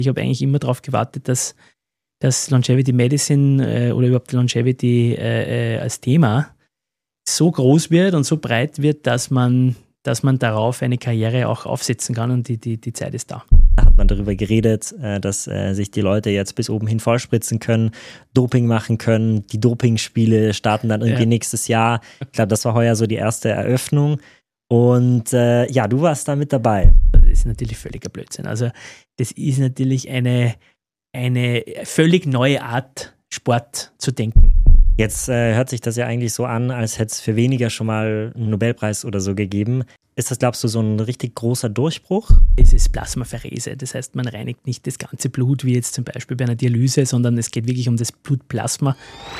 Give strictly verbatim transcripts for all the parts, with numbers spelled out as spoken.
Ich habe eigentlich immer darauf gewartet, dass, dass Longevity Medicine äh, oder überhaupt Longevity äh, äh, als Thema so groß wird und so breit wird, dass man, dass man darauf eine Karriere auch aufsetzen kann und die, die, die Zeit ist da. Da hat man darüber geredet, dass sich die Leute jetzt bis oben hin vollspritzen können, Doping machen können. Die Dopingspiele starten dann irgendwie ja. nächstes Jahr. Ich glaube, das war heuer so die erste Eröffnung. Und äh, ja, du warst da mit dabei. Das ist natürlich völliger Blödsinn. Also das ist natürlich eine, eine völlig neue Art, Sport zu denken. Jetzt äh, hört sich das ja eigentlich so an, als hätte es für weniger schon mal einen Nobelpreis oder so gegeben. Ist das, glaubst du, so ein richtig großer Durchbruch? Es ist Plasmapherese, das heißt, man reinigt nicht das ganze Blut, wie jetzt zum Beispiel bei einer Dialyse, sondern es geht wirklich um das Blutplasma.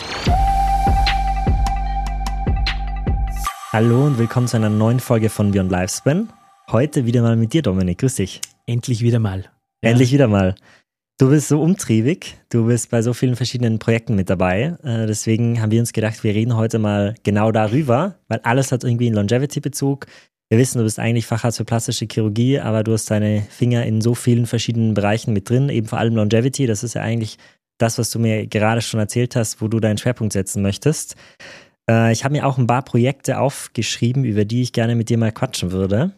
Hallo und willkommen zu einer neuen Folge von Beyond Lifespan. Heute wieder mal mit dir, Dominik. Grüß dich. Endlich wieder mal. Ja. Endlich wieder mal. Du bist so umtriebig, du bist bei so vielen verschiedenen Projekten mit dabei. Äh, deswegen haben wir uns gedacht, wir reden heute mal genau darüber, weil alles hat irgendwie einen Longevity-Bezug. Wir wissen, du bist eigentlich Facharzt für plastische Chirurgie, aber du hast deine Finger in so vielen verschiedenen Bereichen mit drin, eben vor allem Longevity. Das ist ja eigentlich das, was du mir gerade schon erzählt hast, wo du deinen Schwerpunkt setzen möchtest. Äh, ich habe mir auch ein paar Projekte aufgeschrieben, über die ich gerne mit dir mal quatschen würde.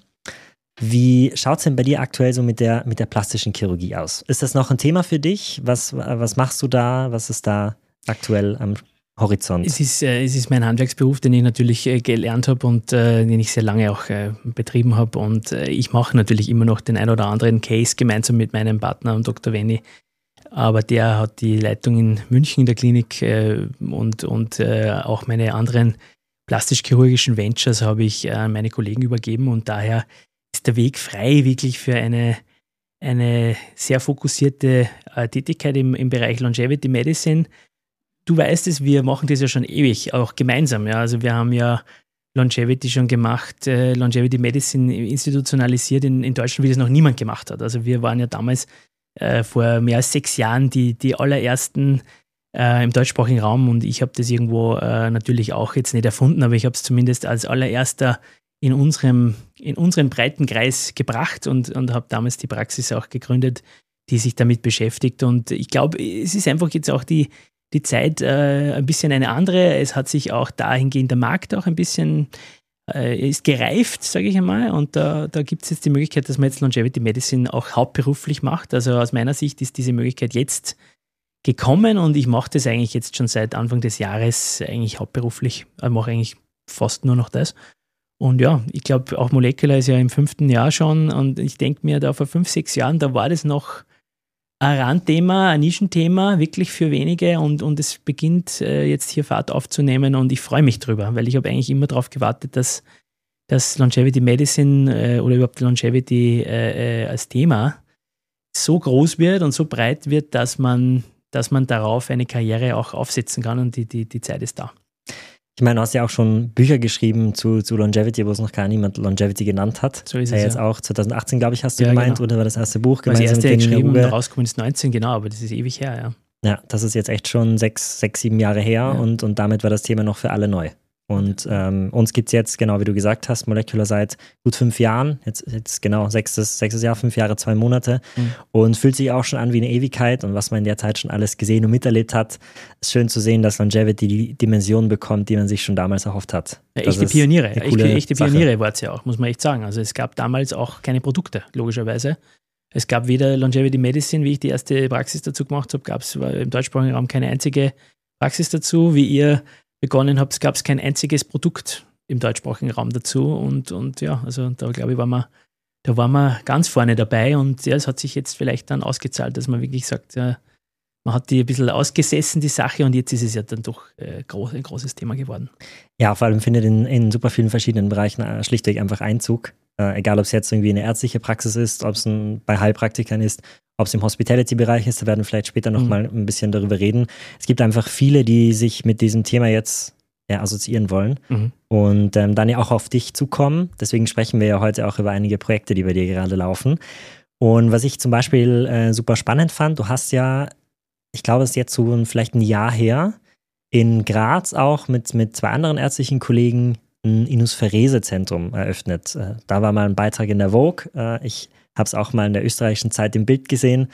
Wie schaut es denn bei dir aktuell so mit der, mit der plastischen Chirurgie aus? Ist das noch ein Thema für dich? Was, was machst du da? Was ist da aktuell am Horizont? Es ist, äh, es ist mein Handwerksberuf, den ich natürlich äh, gelernt habe und äh, den ich sehr lange auch äh, betrieben habe. Und äh, ich mache natürlich immer noch den ein oder anderen Case gemeinsam mit meinem Partner Doktor Wenny. Aber der hat die Leitung in München in der Klinik äh, und, und äh, auch meine anderen plastisch-chirurgischen Ventures habe ich an äh, meine Kollegen übergeben und daher ist der Weg frei wirklich für eine, eine sehr fokussierte äh, Tätigkeit im, im Bereich Longevity Medicine. Du weißt es, wir machen das ja schon ewig, auch gemeinsam. Ja. Also wir haben ja Longevity schon gemacht, äh, Longevity Medicine institutionalisiert in, in Deutschland, wie das noch niemand gemacht hat. Also wir waren ja damals äh, vor mehr als sechs Jahren die, die allerersten äh, im deutschsprachigen Raum und ich habe das irgendwo äh, natürlich auch jetzt nicht erfunden, aber ich habe es zumindest als allererster in unserem, in unseren breiten Kreis gebracht und, und habe damals die Praxis auch gegründet, die sich damit beschäftigt. Und ich glaube, es ist einfach jetzt auch die, die Zeit äh, ein bisschen eine andere. Es hat sich auch dahingehend der Markt auch ein bisschen, äh, ist gereift, sage ich einmal. Und da, da gibt es jetzt die Möglichkeit, dass man jetzt Longevity Medicine auch hauptberuflich macht. Also aus meiner Sicht ist diese Möglichkeit jetzt gekommen und ich mache das eigentlich jetzt schon seit Anfang des Jahres eigentlich hauptberuflich. Ich mache eigentlich fast nur noch das. Und ja, ich glaube, auch Molecular ist ja im fünften Jahr schon und ich denke mir, da vor fünf, sechs Jahren, da war das noch ein Randthema, ein Nischenthema, wirklich für wenige und, und es beginnt äh, jetzt hier Fahrt aufzunehmen und ich freue mich drüber, weil ich habe eigentlich immer darauf gewartet, dass, dass Longevity Medicine äh, oder überhaupt Longevity äh, äh, als Thema so groß wird und so breit wird, dass man, dass man darauf eine Karriere auch aufsetzen kann und die, die, die Zeit ist da. Ich meine, du hast ja auch schon Bücher geschrieben zu, zu Longevity, wo es noch gar niemand Longevity genannt hat. So ist ja, es, jetzt ja. auch zwanzig achtzehn, glaube ich, hast du ja, gemeint, genau. Oder war das erste Buch gemeinsam gemeinsam das erste mit geschrieben, Uwe. rausgekommen ist neunzehn, genau, aber das ist ewig her, ja. Ja, das ist jetzt echt schon sechs, sechs sieben Jahre her ja. und, und damit war das Thema noch für alle neu. Und ähm, uns gibt es jetzt, genau wie du gesagt hast, Molecular seit gut fünf Jahren, jetzt, jetzt genau sechstes, sechstes Jahr, fünf Jahre, zwei Monate mhm. und fühlt sich auch schon an wie eine Ewigkeit und was man in der Zeit schon alles gesehen und miterlebt hat, ist schön zu sehen, dass Longevity die Dimension bekommt, die man sich schon damals erhofft hat. Ja, echte Pioniere, echte, echte Pioniere war es ja auch, muss man echt sagen. Also es gab damals auch keine Produkte, logischerweise. Es gab weder Longevity Medicine, wie ich die erste Praxis dazu gemacht habe, gab es im deutschsprachigen Raum keine einzige Praxis dazu, wie ihr begonnen habt, gab es kein einziges Produkt im deutschsprachigen Raum dazu und, und ja, also da glaube ich, waren wir, da waren wir ganz vorne dabei und ja, es hat sich jetzt vielleicht dann ausgezahlt, dass man wirklich sagt, ja, man hat die ein bisschen ausgesessen, die Sache, und jetzt ist es ja dann doch äh, groß, ein großes Thema geworden. Ja, vor allem findet in, in super vielen verschiedenen Bereichen äh, schlichtweg einfach Einzug. Äh, egal, ob es jetzt irgendwie eine ärztliche Praxis ist, ob es bei Heilpraktikern ist, ob es im Hospitality-Bereich ist, da werden wir vielleicht später nochmal mhm. ein bisschen darüber reden. Es gibt einfach viele, die sich mit diesem Thema jetzt ja, assoziieren wollen mhm. und ähm, dann ja auch auf dich zukommen. Deswegen sprechen wir ja heute auch über einige Projekte, die bei dir gerade laufen. Und was ich zum Beispiel äh, super spannend fand, du hast ja, ich glaube, es ist jetzt so ein, vielleicht ein Jahr her, in Graz auch mit, mit zwei anderen ärztlichen Kollegen ein Inuspherese-Zentrum eröffnet. Äh, da war mal ein Beitrag in der Vogue. Äh, ich habe es auch mal in der österreichischen Zeit im Bild gesehen.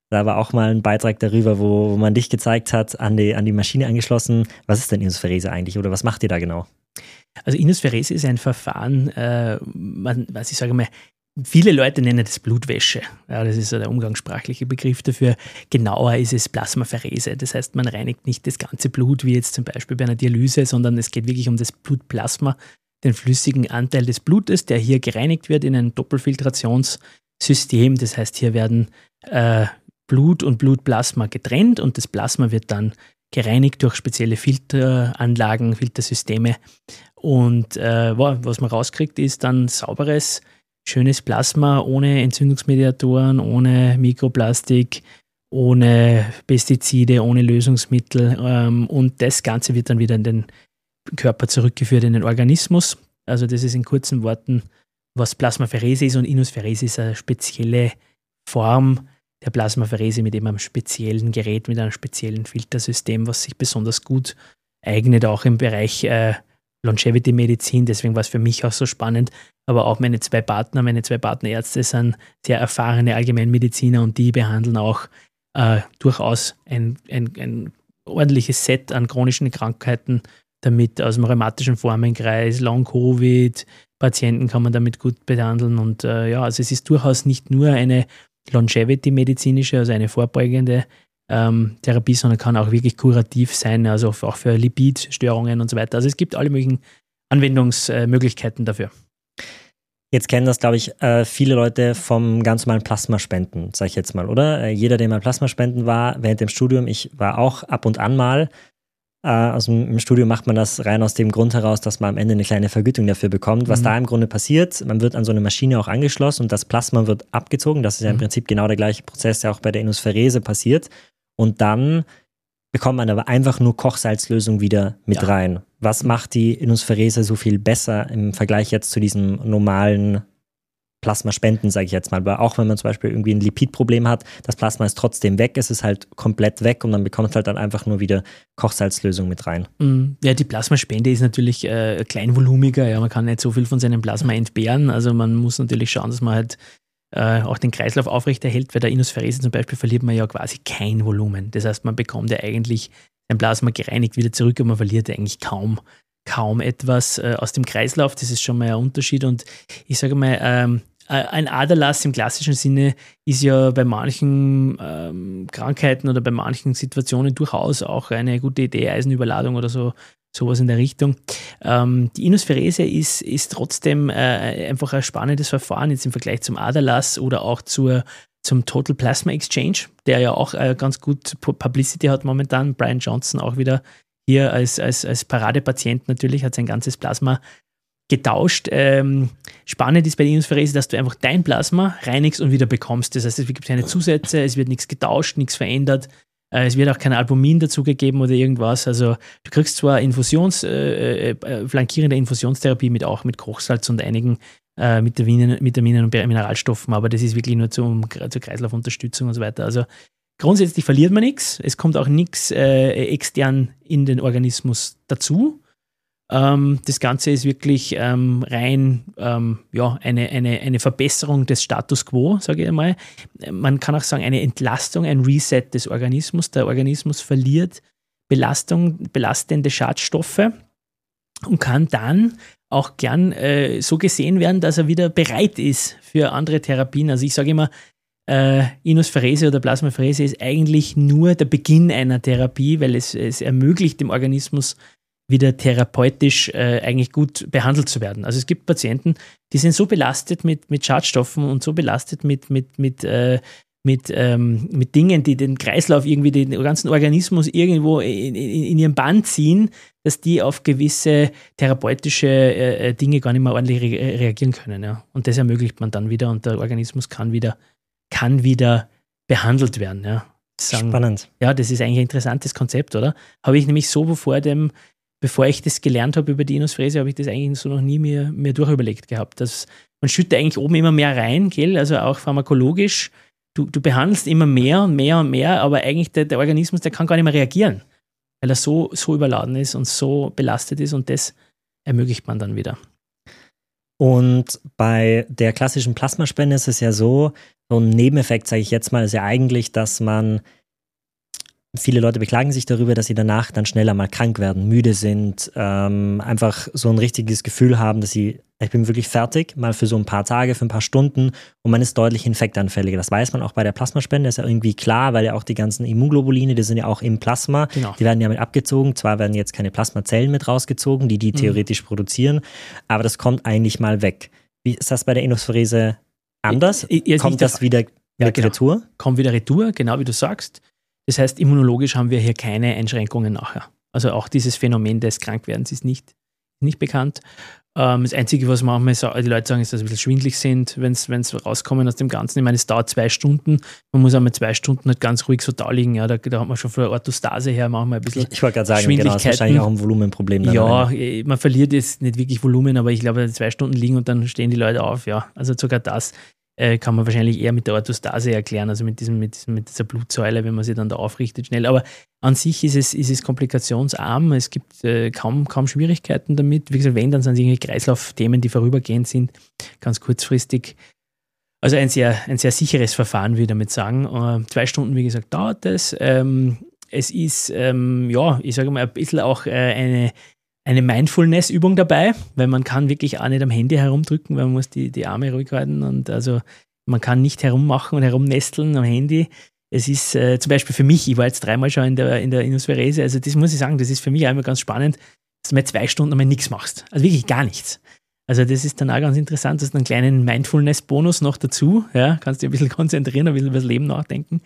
Da war auch mal ein Beitrag darüber, wo, wo man dich gezeigt hat, an die, an die Maschine angeschlossen. Was ist denn Inospherese eigentlich oder was macht ihr da genau? Also Inospherese ist ein Verfahren, äh, man, was ich sage mal, viele Leute nennen das Blutwäsche. Ja, das ist so der umgangssprachliche Begriff dafür. Genauer ist es Plasmapherese. Das heißt, man reinigt nicht das ganze Blut, wie jetzt zum Beispiel bei einer Dialyse, sondern es geht wirklich um das Blutplasma, den flüssigen Anteil des Blutes, der hier gereinigt wird in ein Doppelfiltrationssystem. Das heißt, hier werden äh, Blut und Blutplasma getrennt und das Plasma wird dann gereinigt durch spezielle Filteranlagen, Filtersysteme. Und äh, was man rauskriegt, ist dann sauberes, schönes Plasma ohne Entzündungsmediatoren, ohne Mikroplastik, ohne Pestizide, ohne Lösungsmittel. Ähm, und das Ganze wird dann wieder in den Körper zurückgeführt, in den Organismus. Also das ist in kurzen Worten, was Plasmapherese ist. Und Inospherese ist eine spezielle Form der Plasmapherese mit eben einem speziellen Gerät, mit einem speziellen Filtersystem, was sich besonders gut eignet, auch im Bereich äh, Longevity-Medizin. Deswegen war es für mich auch so spannend. Aber auch meine zwei Partner, meine zwei Partnerärzte sind sehr erfahrene Allgemeinmediziner und die behandeln auch äh, durchaus ein, ein, ein ordentliches Set an chronischen Krankheiten, damit aus dem rheumatischen Formenkreis, Long-Covid, Patienten kann man damit gut behandeln. Und äh, ja, also es ist durchaus nicht nur eine Longevity-medizinische, also eine vorbeugende ähm, Therapie, sondern kann auch wirklich kurativ sein, also auch für Lipidstörungen und so weiter. Also es gibt alle möglichen Anwendungsmöglichkeiten dafür. Jetzt kennen das, glaube ich, äh, viele Leute vom ganz normalen Plasmaspenden, sage ich jetzt mal, oder? Äh, jeder, der mal Plasmaspenden war, während dem Studium, ich war auch ab und an mal. Äh, also im Studium macht man das rein aus dem Grund heraus, dass man am Ende eine kleine Vergütung dafür bekommt. Was mhm. da im Grunde passiert, man wird an so eine Maschine auch angeschlossen und das Plasma wird abgezogen. Das ist ja im mhm. Prinzip genau der gleiche Prozess, der auch bei der Inospherese passiert. Und dann bekommt man aber einfach nur Kochsalzlösung wieder mit ja. rein. Was macht die Inospherese so viel besser im Vergleich jetzt zu diesem normalen Plasmaspenden, sage ich jetzt mal? Weil auch wenn man zum Beispiel irgendwie ein Lipidproblem hat, das Plasma ist trotzdem weg, es ist halt komplett weg und man bekommt halt dann einfach nur wieder Kochsalzlösung mit rein. Ja, die Plasmaspende ist natürlich äh, kleinvolumiger, ja, man kann nicht so viel von seinem Plasma entbehren, also man muss natürlich schauen, dass man halt äh, auch den Kreislauf aufrechterhält. Bei der Inospherese zum Beispiel verliert man ja quasi kein Volumen. Das heißt, man bekommt ja eigentlich ein Plasma gereinigt wieder zurück und man verliert eigentlich kaum, kaum etwas äh, aus dem Kreislauf. Das ist schon mal ein Unterschied. Und ich sage mal, ähm, ein Aderlass im klassischen Sinne ist ja bei manchen ähm, Krankheiten oder bei manchen Situationen durchaus auch eine gute Idee, Eisenüberladung oder so, sowas in der Richtung. Ähm, die Inospherese ist, ist trotzdem äh, einfach ein spannendes Verfahren jetzt im Vergleich zum Aderlass oder auch zur, zum Total Plasma Exchange, der ja auch äh, ganz gut Publicity hat momentan. Brian Johnson auch wieder hier als, als, als Paradepatient natürlich, hat sein ganzes Plasma getauscht. Ähm, spannend ist bei der Inospherese, dass du einfach dein Plasma reinigst und wieder bekommst. Das heißt, es gibt keine Zusätze, es wird nichts getauscht, nichts verändert. Äh, es wird auch kein Albumin dazugegeben oder irgendwas. Also du kriegst zwar Infusions, äh, äh, flankierende Infusionstherapie mit auch mit Kochsalz und einigen äh, Vitaminen, Vitaminen und Mineralstoffen, aber das ist wirklich nur zum, zur Kreislaufunterstützung und so weiter. Also grundsätzlich verliert man nichts. Es kommt auch nichts äh, extern in den Organismus dazu. Ähm, das Ganze ist wirklich ähm, rein ähm, ja, eine, eine, eine Verbesserung des Status quo, sage ich einmal. Man kann auch sagen, eine Entlastung, ein Reset des Organismus. Der Organismus verliert Belastung, belastende Schadstoffe und kann dann auch gern äh, so gesehen werden, dass er wieder bereit ist für andere Therapien. Also ich sage immer, äh, Inospherese oder Plasmapherese ist eigentlich nur der Beginn einer Therapie, weil es, es ermöglicht dem Organismus wieder therapeutisch äh, eigentlich gut behandelt zu werden. Also es gibt Patienten, die sind so belastet mit, mit Schadstoffen und so belastet mit, mit, mit, äh, mit, ähm, mit Dingen, die den Kreislauf irgendwie, den ganzen Organismus irgendwo in, in, in ihren Bann ziehen, dass die auf gewisse therapeutische äh, Dinge gar nicht mehr ordentlich re- reagieren können. Ja. Und das ermöglicht man dann wieder und der Organismus kann wieder, kann wieder behandelt werden. Ja. Sagen, spannend. Ja, das ist eigentlich ein interessantes Konzept, oder? Habe ich nämlich so vor dem Bevor ich das gelernt habe über die Inospherese, habe ich das eigentlich so noch nie mir, mir durchüberlegt gehabt. Dass man schüttet eigentlich oben immer mehr rein, gell? Also auch pharmakologisch. Du, du behandelst immer mehr und mehr und mehr, aber eigentlich der, der Organismus, der kann gar nicht mehr reagieren, weil er so, so überladen ist und so belastet ist und das ermöglicht man dann wieder. Und bei der klassischen Plasmaspende ist es ja so, so ein Nebeneffekt, sage ich jetzt mal, ist ja eigentlich, dass man, viele Leute beklagen sich darüber, dass sie danach dann schneller mal krank werden, müde sind, ähm, einfach so ein richtiges Gefühl haben, dass sie, ich bin wirklich fertig, mal für so ein paar Tage, für ein paar Stunden und man ist deutlich infektanfälliger. Das weiß man auch bei der Plasmaspende, ist ja irgendwie klar, weil ja auch die ganzen Immunglobuline, die sind ja auch im Plasma, Genau. Die werden ja mit abgezogen. Zwar werden jetzt keine Plasmazellen mit rausgezogen, die die theoretisch mhm. produzieren, aber das kommt eigentlich mal weg. Wie ist das bei der Enospherese anders? Ich, ich, kommt das wieder ja, mit genau. Retour? Kommt wieder Retour, genau wie du sagst. Das heißt, immunologisch haben wir hier keine Einschränkungen nachher. Also auch dieses Phänomen des Krankwerdens ist nicht, nicht bekannt. Ähm, das Einzige, was manchmal die Leute sagen, ist, dass sie ein bisschen schwindelig sind, wenn sie rauskommen aus dem Ganzen. Ich meine, es dauert zwei Stunden. Man muss einmal zwei Stunden halt ganz ruhig so da liegen. Ja, da, da hat man schon von der Orthostase her manchmal ein bisschen Ich, ich wollte gerade sagen, genau, das ist wahrscheinlich auch ein Volumenproblem. Dann ja, rein. Man verliert jetzt nicht wirklich Volumen, aber ich glaube, zwei Stunden liegen und dann stehen die Leute auf. Ja, also sogar das kann man wahrscheinlich eher mit der Orthostase erklären, also mit, diesem, mit, diesem, mit dieser Blutsäule, wenn man sie dann da aufrichtet schnell. Aber an sich ist es, ist es komplikationsarm, es gibt äh, kaum, kaum Schwierigkeiten damit. Wie gesagt, wenn, dann sind es irgendwie Kreislaufthemen, die vorübergehend sind, ganz kurzfristig. Also ein sehr, ein sehr sicheres Verfahren, würde ich damit sagen. Äh, zwei Stunden, wie gesagt, dauert es. Ähm, es ist, ähm, ja, ich sage mal, ein bisschen auch äh, eine Eine Mindfulness-Übung dabei, weil man kann wirklich auch nicht am Handy herumdrücken, weil man muss die, die Arme ruhig halten und also man kann nicht herummachen und herumnesteln am Handy. Es ist äh, zum Beispiel für mich, ich war jetzt dreimal schon in der, in der Enospherese, also das muss ich sagen, das ist für mich einmal ganz spannend, dass du mal zwei Stunden einmal nichts machst. Also wirklich gar nichts. Also das ist dann auch ganz interessant, das ist einen kleinen Mindfulness-Bonus noch dazu, ja, kannst dich ein bisschen konzentrieren, ein bisschen über das Leben nachdenken.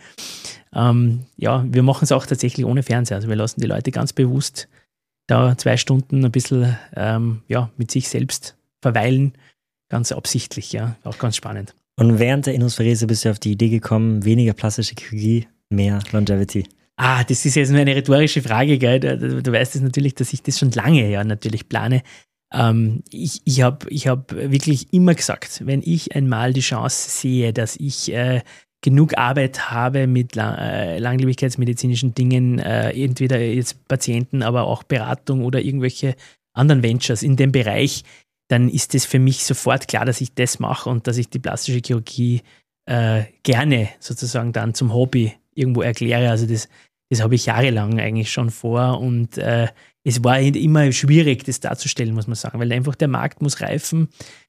Ähm, ja, wir machen es auch tatsächlich ohne Fernseher, also wir lassen die Leute ganz bewusst da zwei Stunden ein bisschen ähm, ja, mit sich selbst verweilen, ganz absichtlich, ja, auch ganz spannend. Und während der Enospherese bist du auf die Idee gekommen, weniger plastische Chirurgie, mehr Longevity? Ah, das ist jetzt nur eine rhetorische Frage, gell? Du, du weißt es natürlich, dass ich das schon lange ja natürlich plane. Ähm, ich ich habe ich hab wirklich immer gesagt, wenn ich einmal die Chance sehe, dass ich äh, genug Arbeit habe mit Lang- äh, langlebigkeitsmedizinischen Dingen, äh, entweder jetzt Patienten, aber auch Beratung oder irgendwelche anderen Ventures in dem Bereich, dann ist es für mich sofort klar, dass ich das mache und dass ich die plastische Chirurgie äh, gerne sozusagen dann zum Hobby irgendwo erkläre. Also das, das habe ich jahrelang eigentlich schon vor und äh, es war immer schwierig, das darzustellen, muss man sagen, weil einfach der Markt muss reifen.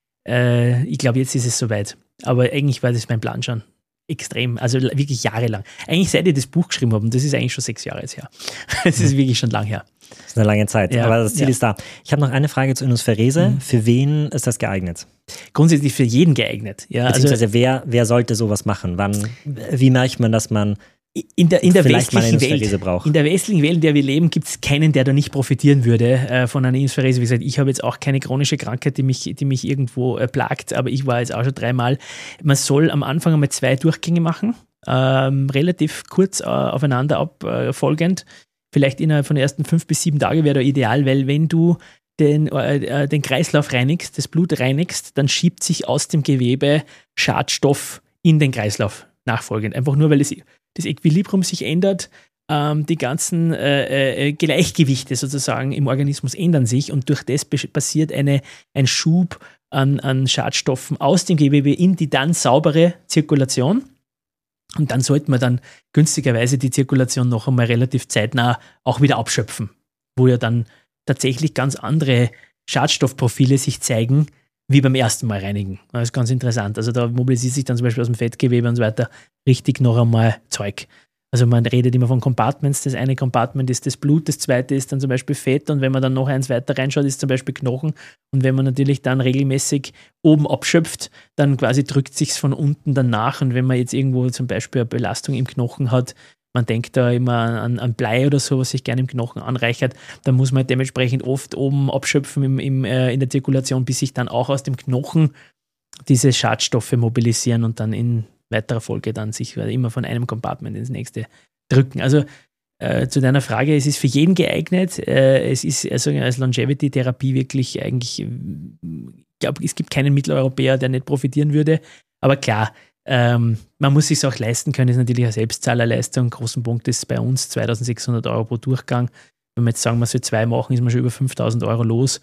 Äh, ich glaube, jetzt ist es soweit. Aber eigentlich war das mein Plan schon. Extrem, also wirklich jahrelang. Eigentlich seit ich das Buch geschrieben habe, und das ist eigentlich schon sechs Jahre jetzt her. Es ist wirklich schon lang her. Das ist eine lange Zeit, ja, aber das Ziel ja. ist da. Ich habe noch eine Frage zur Enospherese. Mhm. Für wen ist das geeignet? Grundsätzlich für jeden geeignet. Ja, Beziehungsweise also, wer, wer sollte sowas machen? Wann, wie merkt man, dass man in der, in der vielleicht mal eine westlichen Enospherese Welt, braucht? In der westlichen Welt, in der wir leben, gibt es keinen, der da nicht profitieren würde äh, von einer Enospherese. Wie gesagt, ich habe jetzt auch keine chronische Krankheit, die mich, die mich irgendwo äh, plagt, aber ich war jetzt auch schon dreimal. Man soll am Anfang einmal zwei Durchgänge machen. Ähm, relativ kurz äh, aufeinander abfolgend. Vielleicht innerhalb von den ersten fünf bis sieben Tagen wäre da ideal, weil wenn du den, äh, den Kreislauf reinigst, das Blut reinigst, dann schiebt sich aus dem Gewebe Schadstoff in den Kreislauf nachfolgend. Einfach nur, weil es, das Equilibrium sich ändert, ähm, die ganzen äh, äh, Gleichgewichte sozusagen im Organismus ändern sich und durch das passiert eine, ein Schub an, an Schadstoffen aus dem Gewebe in die dann saubere Zirkulation. Und dann sollte man dann günstigerweise die Zirkulation noch einmal relativ zeitnah auch wieder abschöpfen, wo ja dann tatsächlich ganz andere Schadstoffprofile sich zeigen, wie beim ersten Mal reinigen. Das ist ganz interessant. Also da mobilisiert sich dann zum Beispiel aus dem Fettgewebe und so weiter richtig noch einmal Zeug. Also man redet immer von Compartments. Das eine Compartment ist das Blut, das zweite ist dann zum Beispiel Fett und wenn man dann noch eins weiter reinschaut, ist zum Beispiel Knochen. Und wenn man natürlich dann regelmäßig oben abschöpft, dann quasi drückt sich's von unten dann nach. Und wenn man jetzt irgendwo zum Beispiel eine Belastung im Knochen hat, man denkt da immer an, an Blei oder so, was sich gerne im Knochen anreichert, dann muss man dementsprechend oft oben abschöpfen im, im, äh, in der Zirkulation, bis sich dann auch aus dem Knochen diese Schadstoffe mobilisieren und dann in weiterer Folge dann sich immer von einem Compartment ins nächste drücken. Also äh, zu deiner Frage, es ist für jeden geeignet. Äh, es ist also als Longevity-Therapie wirklich eigentlich, ich glaube, es gibt keinen Mitteleuropäer, der nicht profitieren würde. Aber klar, ähm, man muss es sich auch leisten können, ist natürlich eine Selbstzahlerleistung. Großen Punkt ist bei uns zweitausendsechshundert Euro pro Durchgang. Wenn wir jetzt sagen, man soll zwei machen, ist man schon über fünftausend Euro los.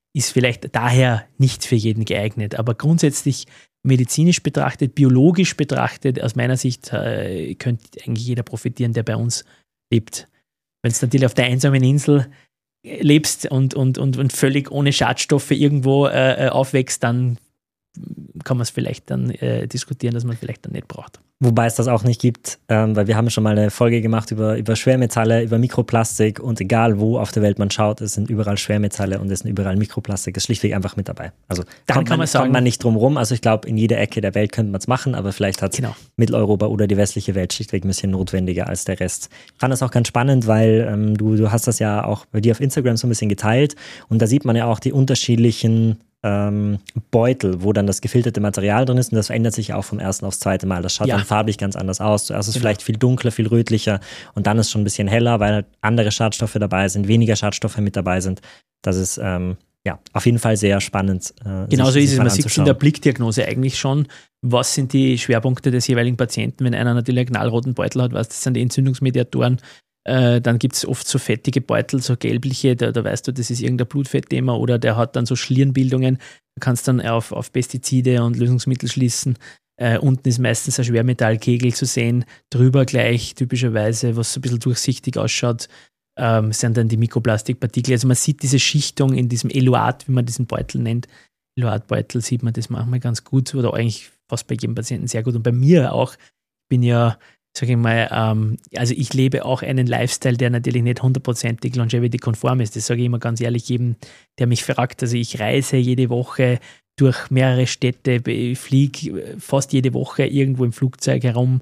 ist vielleicht daher nicht für jeden geeignet. Aber grundsätzlich medizinisch betrachtet, biologisch betrachtet, aus meiner Sicht äh, könnte eigentlich jeder profitieren, der bei uns lebt. Wenn du natürlich auf der einsamen Insel lebst und, und, und, und völlig ohne Schadstoffe irgendwo äh, aufwächst, dann kann man es vielleicht dann äh, diskutieren, dass man vielleicht dann nicht braucht. Wobei es das auch nicht gibt, ähm, weil wir haben schon mal eine Folge gemacht über, über Schwermetalle, über Mikroplastik und egal wo auf der Welt man schaut, es sind überall Schwermetalle und es sind überall Mikroplastik, ist schlichtweg einfach mit dabei. Also dann kommt, kann man, man sagen, kommt man nicht drum rum, also ich glaube, in jeder Ecke der Welt könnte man es machen, aber vielleicht hat genau. Mitteleuropa oder die westliche Welt schlichtweg ein bisschen notwendiger als der Rest. Ich fand das auch ganz spannend, weil ähm, du, du hast das ja auch bei dir auf Instagram so ein bisschen geteilt und da sieht man ja auch die unterschiedlichen Ähm, Beutel, wo dann das gefilterte Material drin ist und das verändert sich auch vom ersten aufs zweite Mal. Das schaut ja. dann farblich ganz anders aus. Zuerst ist es genau. vielleicht viel dunkler, viel rötlicher und dann ist es schon ein bisschen heller, weil halt andere Schadstoffe dabei sind, weniger Schadstoffe mit dabei sind. Das ist ähm, ja auf jeden Fall sehr spannend. Äh, Genau so ist es. Man sieht es in der anzuschauen. Blickdiagnose eigentlich schon, was sind die Schwerpunkte des jeweiligen Patienten. Wenn einer natürlich einen knallroten Beutel hat, was das sind die Entzündungsmediatoren. Äh, dann gibt es oft so fettige Beutel, so gelbliche, da, da weißt du, das ist irgendein Blutfettthema oder der hat dann so Schlierenbildungen. Du kannst dann auf, auf Pestizide und Lösungsmittel schließen. Äh, unten ist meistens ein Schwermetallkegel zu sehen, drüber gleich typischerweise, was so ein bisschen durchsichtig ausschaut, ähm, sind dann die Mikroplastikpartikel. Also man sieht diese Schichtung in diesem Eluat, wie man diesen Beutel nennt. Eluatbeutel sieht man das manchmal ganz gut oder eigentlich fast bei jedem Patienten sehr gut. Und bei mir auch, ich bin ja sage ich mal, ähm, also ich lebe auch einen Lifestyle, der natürlich nicht hundertprozentig longevity-konform ist. Das sage ich immer ganz ehrlich jedem, der mich fragt. Also ich reise jede Woche durch mehrere Städte, fliege fast jede Woche irgendwo im Flugzeug herum.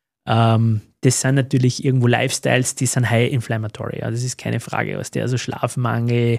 Ähm, das sind natürlich irgendwo Lifestyles, die sind high inflammatory. Ja, das ist keine Frage. Was der, also Schlafmangel,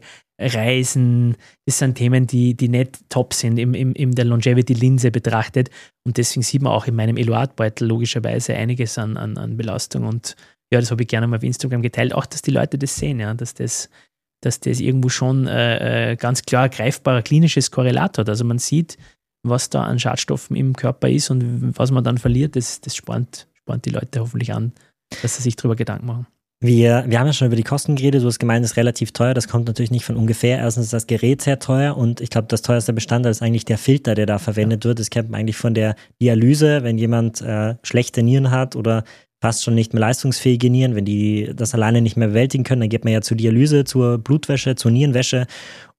Reisen, das sind Themen, die, die nicht top sind im, im, in der Longevity-Linse betrachtet. Und deswegen sieht man auch in meinem Eluatbeutel logischerweise einiges an, an, an Belastung. Und ja, das habe ich gerne mal auf Instagram geteilt, auch dass die Leute das sehen, ja, dass das, dass das irgendwo schon äh, ganz klar greifbarer klinisches Korrelat hat. Also man sieht, was da an Schadstoffen im Körper ist und was man dann verliert, das, das spornt, spornt die Leute hoffentlich an, dass sie sich darüber Gedanken machen. Wir, wir haben ja schon über die Kosten geredet, du hast gemeint, es ist relativ teuer, das kommt natürlich nicht von ungefähr. Erstens ist das Gerät sehr teuer und ich glaube, das teuerste Bestandteil ist eigentlich der Filter, der da verwendet wird. Das kennt man eigentlich von der Dialyse, wenn jemand äh, schlechte Nieren hat oder fast schon nicht mehr leistungsfähige Nieren, wenn die das alleine nicht mehr bewältigen können, dann geht man ja zur Dialyse, zur Blutwäsche, zur Nierenwäsche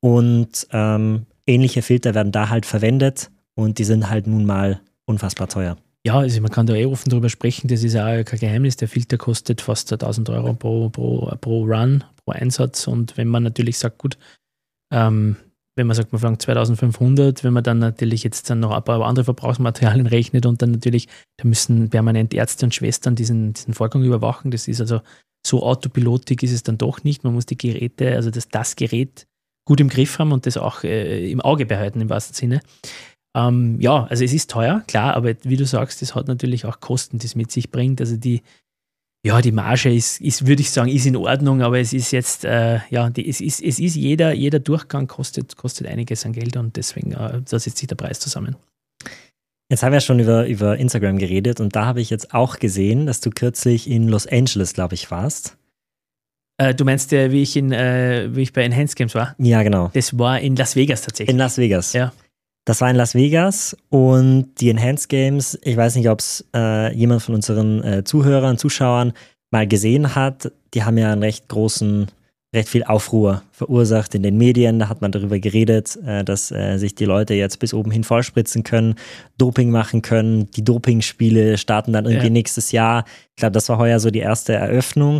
und ähm, ähnliche Filter werden da halt verwendet und die sind halt nun mal unfassbar teuer. Ja, also man kann da eh offen drüber sprechen, das ist auch kein Geheimnis. Der Filter kostet fast tausend Euro pro, pro, pro Run, pro Einsatz. Und wenn man natürlich sagt, gut, ähm, wenn man sagt, man fängt zweitausendfünfhundert, wenn man dann natürlich jetzt dann noch ein paar andere Verbrauchsmaterialien rechnet und dann natürlich, da müssen permanent Ärzte und Schwestern diesen, diesen Vorgang überwachen. Das ist also so autopilotig ist es dann doch nicht. Man muss die Geräte, also das, das Gerät gut im Griff haben und das auch äh, im Auge behalten im wahrsten Sinne. Ähm, ja, also es ist teuer, klar, aber wie du sagst, es hat natürlich auch Kosten, die es mit sich bringt. Also die, ja, die Marge ist, ist würde ich sagen, ist in Ordnung, aber es ist jetzt, äh, ja, die, es ist, es ist jeder, jeder Durchgang kostet, kostet einiges an Geld und deswegen, äh, da setzt sich der Preis zusammen. Jetzt haben wir schon über, über Instagram geredet und da habe ich jetzt auch gesehen, dass du kürzlich in Los Angeles, glaube ich, warst. Äh, du meinst, äh, wie ich in, äh, wie ich bei Enhanced Games war? Ja, genau. Das war in Las Vegas tatsächlich. In Las Vegas. Ja. Das war in Las Vegas und die Enhanced Games, ich weiß nicht, ob es äh, jemand von unseren äh, Zuhörern, Zuschauern mal gesehen hat, die haben ja einen recht großen, recht viel Aufruhr verursacht in den Medien. Da hat man darüber geredet, äh, dass äh, sich die Leute jetzt bis oben hin vollspritzen können, Doping machen können. Die Dopingspiele starten dann irgendwie ja. nächstes Jahr. Ich glaube, das war heuer so die erste Eröffnung.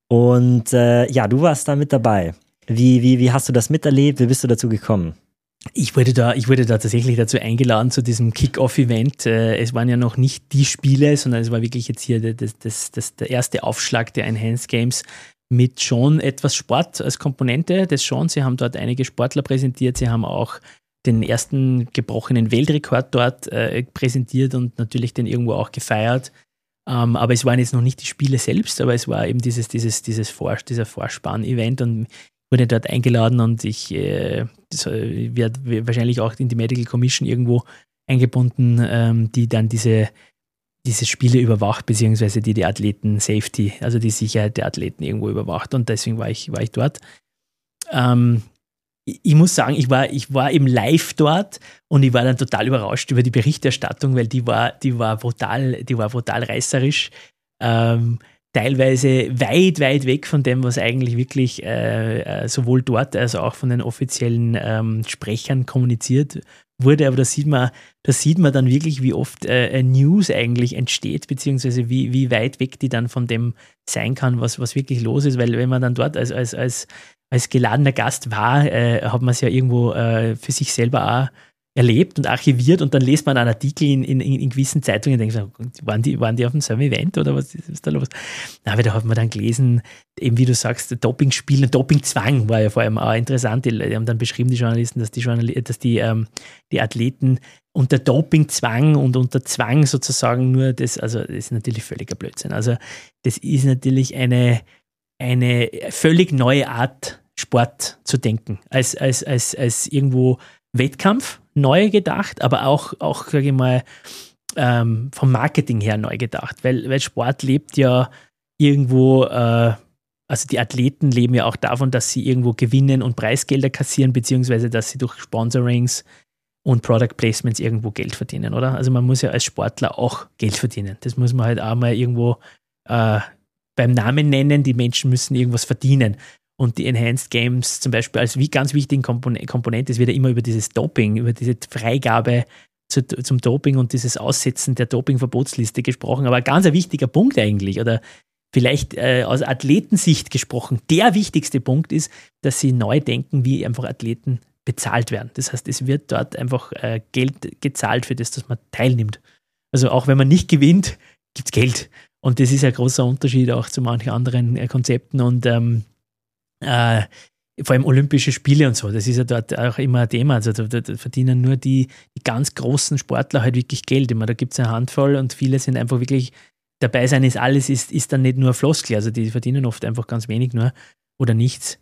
Und äh, ja, du warst da mit dabei. Wie, wie, wie hast du das miterlebt? Wie bist du dazu gekommen? Ich wurde da, ich wurde da tatsächlich dazu eingeladen zu diesem Kick-Off-Event. Es waren ja noch nicht die Spiele, sondern es war wirklich jetzt hier das, das, das, der erste Aufschlag der Enhanced Games mit schon etwas Sport als Komponente. Das schon, sie haben dort einige Sportler präsentiert, sie haben auch den ersten gebrochenen Weltrekord dort äh, präsentiert und natürlich den irgendwo auch gefeiert. Ähm, aber es waren jetzt noch nicht die Spiele selbst, aber es war eben dieses, dieses, dieses Vor, dieser Vorspann-Event und wurde dort eingeladen und ich äh, werde wahrscheinlich auch in die Medical Commission irgendwo eingebunden, ähm, die dann diese, diese Spiele überwacht, beziehungsweise die die Athleten Safety, also die Sicherheit der Athleten irgendwo überwacht und deswegen war ich, war ich dort. Ähm, ich, ich muss sagen, ich war, ich war eben live dort und ich war dann total überrascht über die Berichterstattung, weil die war, die war brutal, die war brutal reißerisch. Ähm, teilweise weit, weit weg von dem, was eigentlich wirklich äh, sowohl dort als auch von den offiziellen ähm, Sprechern kommuniziert wurde. Aber da sieht man, da sieht man dann wirklich, wie oft äh, News eigentlich entsteht, beziehungsweise wie, wie weit weg die dann von dem sein kann, was, was wirklich los ist. Weil wenn man dann dort als, als, als, als geladener Gast war, äh, hat man es ja irgendwo äh, für sich selber auch erlebt und archiviert und dann liest man einen Artikel in, in, in gewissen Zeitungen und denkt, waren die, waren die auf dem selben Event oder was ist, was ist da los? Na, aber da hat man dann gelesen, eben wie du sagst, Dopingspiel und Dopingzwang war ja vor allem auch interessant. Die, die haben dann beschrieben, die Journalisten, dass die, Journal- dass die, ähm, die Athleten unter Dopingzwang und unter Zwang sozusagen nur das, also das ist natürlich völliger Blödsinn. Also das ist natürlich eine, eine völlig neue Art, Sport zu denken, als, als, als, als irgendwo Wettkampf neu gedacht, aber auch, auch sage ich mal, ähm, vom Marketing her neu gedacht, weil, weil Sport lebt ja irgendwo, äh, also die Athleten leben ja auch davon, dass sie irgendwo gewinnen und Preisgelder kassieren, beziehungsweise dass sie durch Sponsorings und Product Placements irgendwo Geld verdienen, oder? Also man muss ja als Sportler auch Geld verdienen. Das muss man halt auch mal irgendwo äh, beim Namen nennen, die Menschen müssen irgendwas verdienen. Und die Enhanced Games zum Beispiel als wie ganz wichtigen Komponente, Komponente, es wird ja immer über dieses Doping, über diese Freigabe zu, zum Doping und dieses Aussetzen der Doping-Verbotsliste gesprochen. Aber ein ganz ein wichtiger Punkt eigentlich, oder vielleicht äh, aus Athletensicht gesprochen, der wichtigste Punkt ist, dass sie neu denken, wie einfach Athleten bezahlt werden. Das heißt, es wird dort einfach äh, Geld gezahlt für das, dass man teilnimmt. Also auch wenn man nicht gewinnt, gibt es Geld. Und das ist ein großer Unterschied auch zu manchen anderen äh, Konzepten und ähm, Äh, vor allem Olympische Spiele und so, das ist ja dort auch immer ein Thema. Also da, da verdienen nur die, die ganz großen Sportler halt wirklich Geld. Ich meine, da gibt es eine Handvoll und viele sind einfach wirklich, dabei sein ist alles, ist, ist dann nicht nur Floskel. Also die verdienen oft einfach ganz wenig nur oder nichts.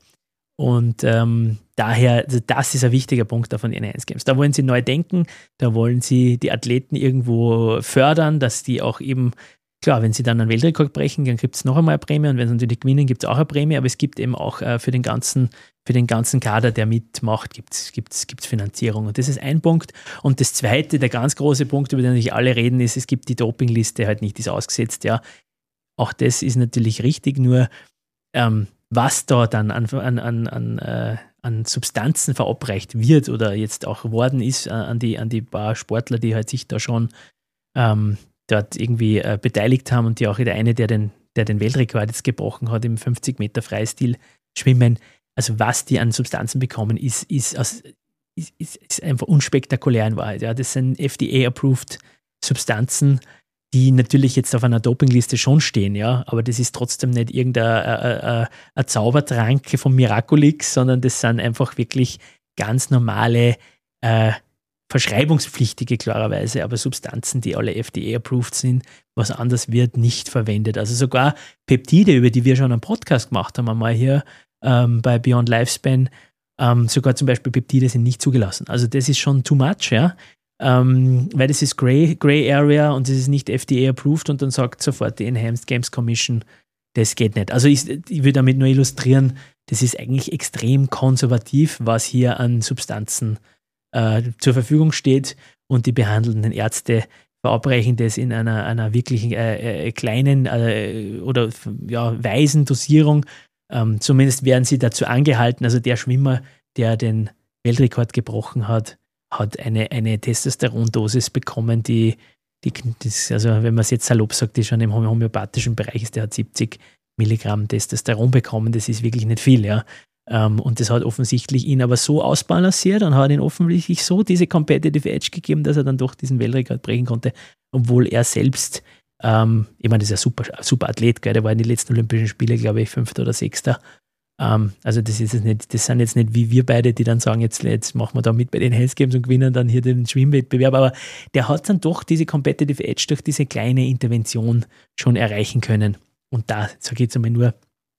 Und ähm, daher, also das ist ein wichtiger Punkt von den Enhanced Games. Da wollen sie neu denken, da wollen sie die Athleten irgendwo fördern, dass die auch eben, klar, wenn sie dann einen Weltrekord brechen, dann gibt es noch einmal eine Prämie und wenn sie natürlich gewinnen, gibt es auch eine Prämie, aber es gibt eben auch äh, für den ganzen, für den ganzen Kader, der mitmacht, gibt es gibt's, gibt's Finanzierung. Und das ist ein Punkt. Und das zweite, der ganz große Punkt, über den natürlich alle reden, ist, es gibt die Dopingliste halt nicht, die ist ausgesetzt, ja. Auch das ist natürlich richtig, nur ähm, was da dann an, an, an, an, äh, an Substanzen verabreicht wird oder jetzt auch worden ist äh, an, die, an die paar Sportler, die halt sich da schon ähm, dort irgendwie äh, beteiligt haben und die auch der eine, der den, der den Weltrekord jetzt gebrochen hat im fünfzig Meter Freistil schwimmen. Also was die an Substanzen bekommen, ist, ist, aus, ist, ist, ist einfach unspektakulär in Wahrheit. Ja. Das sind F D A-approved Substanzen, die natürlich jetzt auf einer Dopingliste schon stehen, ja, aber das ist trotzdem nicht irgendein ein Zaubertrank von Miraculix, sondern das sind einfach wirklich ganz normale äh, verschreibungspflichtige klarerweise, aber Substanzen, die alle F D A-approved sind, was anders wird nicht verwendet. Also sogar Peptide, über die wir schon einen Podcast gemacht haben, einmal hier ähm, bei Beyond Lifespan, ähm, sogar zum Beispiel Peptide sind nicht zugelassen. Also das ist schon too much, ja, ähm, weil das ist Gray, Gray Area und das ist nicht F D A-approved und dann sagt sofort die Enhanced Games Commission, das geht nicht. Also ich, ich will damit nur illustrieren, das ist eigentlich extrem konservativ, was hier an Substanzen Äh, zur Verfügung steht und die behandelnden Ärzte verabreichen das in einer, einer wirklich äh, äh, kleinen äh, oder ja, weisen Dosierung. Ähm, zumindest werden sie dazu angehalten, also der Schwimmer, der den Weltrekord gebrochen hat, hat eine, eine Testosterondosis bekommen, die, die das, also wenn man es jetzt salopp sagt, die schon im homöopathischen Bereich ist, der hat siebzig Milligramm Testosteron bekommen, das ist wirklich nicht viel, ja. Um, und das hat offensichtlich ihn aber so ausbalanciert und hat ihn offensichtlich so diese Competitive Edge gegeben, dass er dann doch diesen Weltrekord brechen konnte, obwohl er selbst, ähm, ich meine, das ist ein super, super Athlet, gell? Der war in den letzten Olympischen Spielen, glaube ich, Fünfter oder Sechster. Ähm, also das ist es nicht, das sind jetzt nicht wie wir beide, die dann sagen, jetzt, jetzt machen wir da mit bei den Enhanced Games und gewinnen dann hier den Schwimmwettbewerb, aber der hat dann doch diese Competitive Edge durch diese kleine Intervention schon erreichen können. Und da, so geht es einmal nur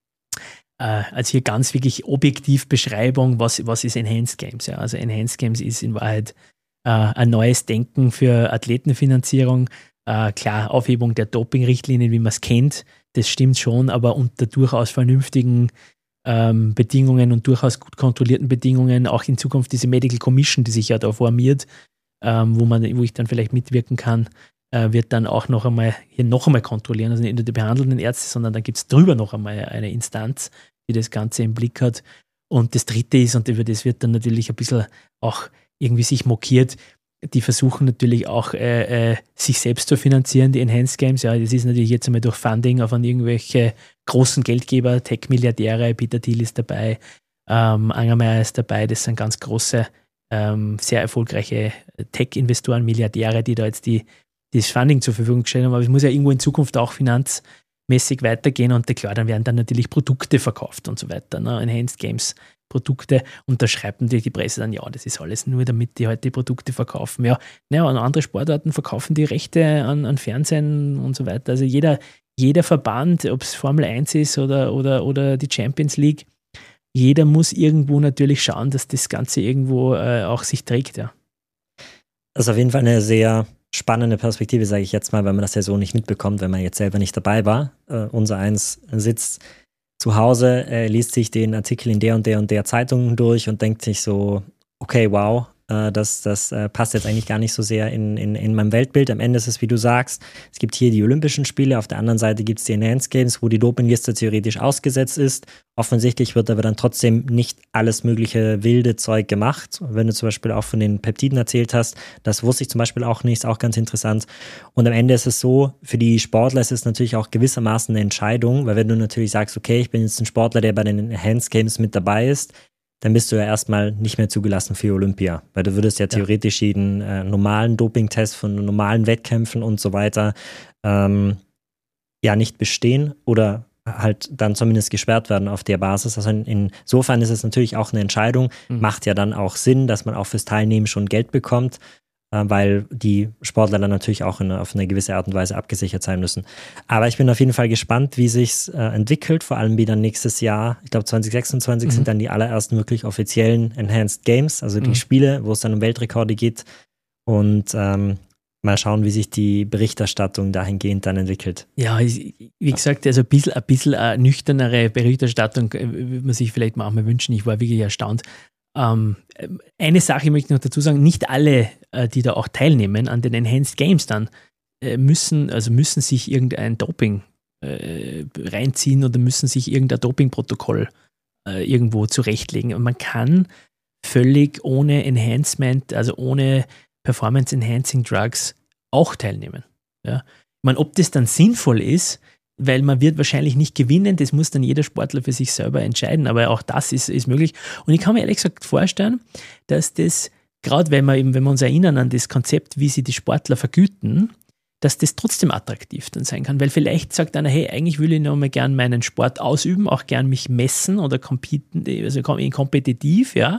also hier ganz wirklich objektiv Beschreibung, was, was ist Enhanced Games. Ja. Also Enhanced Games ist in Wahrheit äh, ein neues Denken für Athletenfinanzierung. Äh, klar, Aufhebung der Doping-Richtlinien, wie man es kennt, das stimmt schon, aber unter durchaus vernünftigen ähm, Bedingungen und durchaus gut kontrollierten Bedingungen, auch in Zukunft diese Medical Commission, die sich ja da formiert, ähm, wo man, wo ich dann vielleicht mitwirken kann, äh, wird dann auch noch einmal hier noch einmal kontrollieren, also nicht nur die behandelnden Ärzte, sondern dann gibt es drüber noch einmal eine Instanz, die das Ganze im Blick hat. Und das Dritte ist, und über das wird dann natürlich ein bisschen auch irgendwie sich mokiert, die versuchen natürlich auch, äh, äh, sich selbst zu finanzieren, die Enhanced Games. Ja, das ist natürlich jetzt einmal durch Funding auf an irgendwelche großen Geldgeber, Tech-Milliardäre, Peter Thiel ist dabei, ähm, Angermeier ist dabei, das sind ganz große, ähm, sehr erfolgreiche Tech-Investoren, Milliardäre, die da jetzt die, das Funding zur Verfügung gestellt haben. Aber es muss ja irgendwo in Zukunft auch finanzmäßig weitergehen und klar, dann werden dann natürlich Produkte verkauft und so weiter, ne? Enhanced Games Produkte, und da schreibt natürlich die Presse dann, ja, das ist alles nur, damit die halt die Produkte verkaufen. Ja, naja, an andere Sportarten verkaufen die Rechte an, an Fernsehen und so weiter. Also jeder, jeder Verband, ob es Formel eins ist oder, oder, oder die Champions League, jeder muss irgendwo natürlich schauen, dass das Ganze irgendwo äh, auch sich trägt, ja. Das ist auf jeden Fall eine sehr spannende Perspektive, sage ich jetzt mal, weil man das ja so nicht mitbekommt, wenn man jetzt selber nicht dabei war. Äh, unser Eins sitzt zu Hause, äh, liest sich den Artikel in der und der und der Zeitung durch und denkt sich so, okay, wow, äh, das, das äh, passt jetzt eigentlich gar nicht so sehr in, in, in meinem Weltbild. Am Ende ist es, wie du sagst, es gibt hier die Olympischen Spiele, auf der anderen Seite gibt es die Enhanced Games, wo die Dopingliste theoretisch ausgesetzt ist. Offensichtlich wird aber dann trotzdem nicht alles mögliche wilde Zeug gemacht. Wenn du zum Beispiel auch von den Peptiden erzählt hast, das wusste ich zum Beispiel auch nicht, ist auch ganz interessant. Und am Ende ist es so, für die Sportler ist es natürlich auch gewissermaßen eine Entscheidung, weil wenn du natürlich sagst, okay, ich bin jetzt ein Sportler, der bei den Enhanced Games mit dabei ist, dann bist du ja erstmal nicht mehr zugelassen für Olympia, weil du würdest ja theoretisch ja. jeden äh, normalen Dopingtest von normalen Wettkämpfen und so weiter ähm, ja nicht bestehen oder halt dann zumindest gesperrt werden auf der Basis. Also in, insofern ist es natürlich auch eine Entscheidung, mhm. macht ja dann auch Sinn, dass man auch fürs Teilnehmen schon Geld bekommt, äh, weil die Sportler dann natürlich auch in, auf eine gewisse Art und Weise abgesichert sein müssen. Aber ich bin auf jeden Fall gespannt, wie sich's äh, entwickelt, vor allem wie dann nächstes Jahr, ich glaube zwanzig sechsundzwanzig mhm. sind dann die allerersten wirklich offiziellen Enhanced Games, also die mhm. Spiele, wo es dann um Weltrekorde geht, und ähm, mal schauen, wie sich die Berichterstattung dahingehend dann entwickelt. Ja, wie gesagt, also ein bisschen, ein bisschen eine nüchternere Berichterstattung würde man sich vielleicht manchmal wünschen. Ich war wirklich erstaunt. Ähm, eine Sache möchte ich noch dazu sagen, nicht alle, äh, die da auch teilnehmen an den Enhanced Games dann, äh, müssen, also müssen sich irgendein Doping äh, reinziehen oder müssen sich irgendein Dopingprotokoll äh, irgendwo zurechtlegen. Und man kann völlig ohne Enhancement, also ohne Performance-Enhancing Drugs auch teilnehmen. Ja. Ich meine, ob das dann sinnvoll ist, weil man wird wahrscheinlich nicht gewinnen, das muss dann jeder Sportler für sich selber entscheiden, aber auch das ist, ist möglich. Und ich kann mir ehrlich gesagt vorstellen, dass das, gerade wenn wir eben, wenn wir uns erinnern an das Konzept, wie sie die Sportler vergüten, dass das trotzdem attraktiv dann sein kann, weil vielleicht sagt einer, hey, eigentlich will ich noch mal gern meinen Sport ausüben, auch gern mich messen oder competen, also kompetitiv, ja.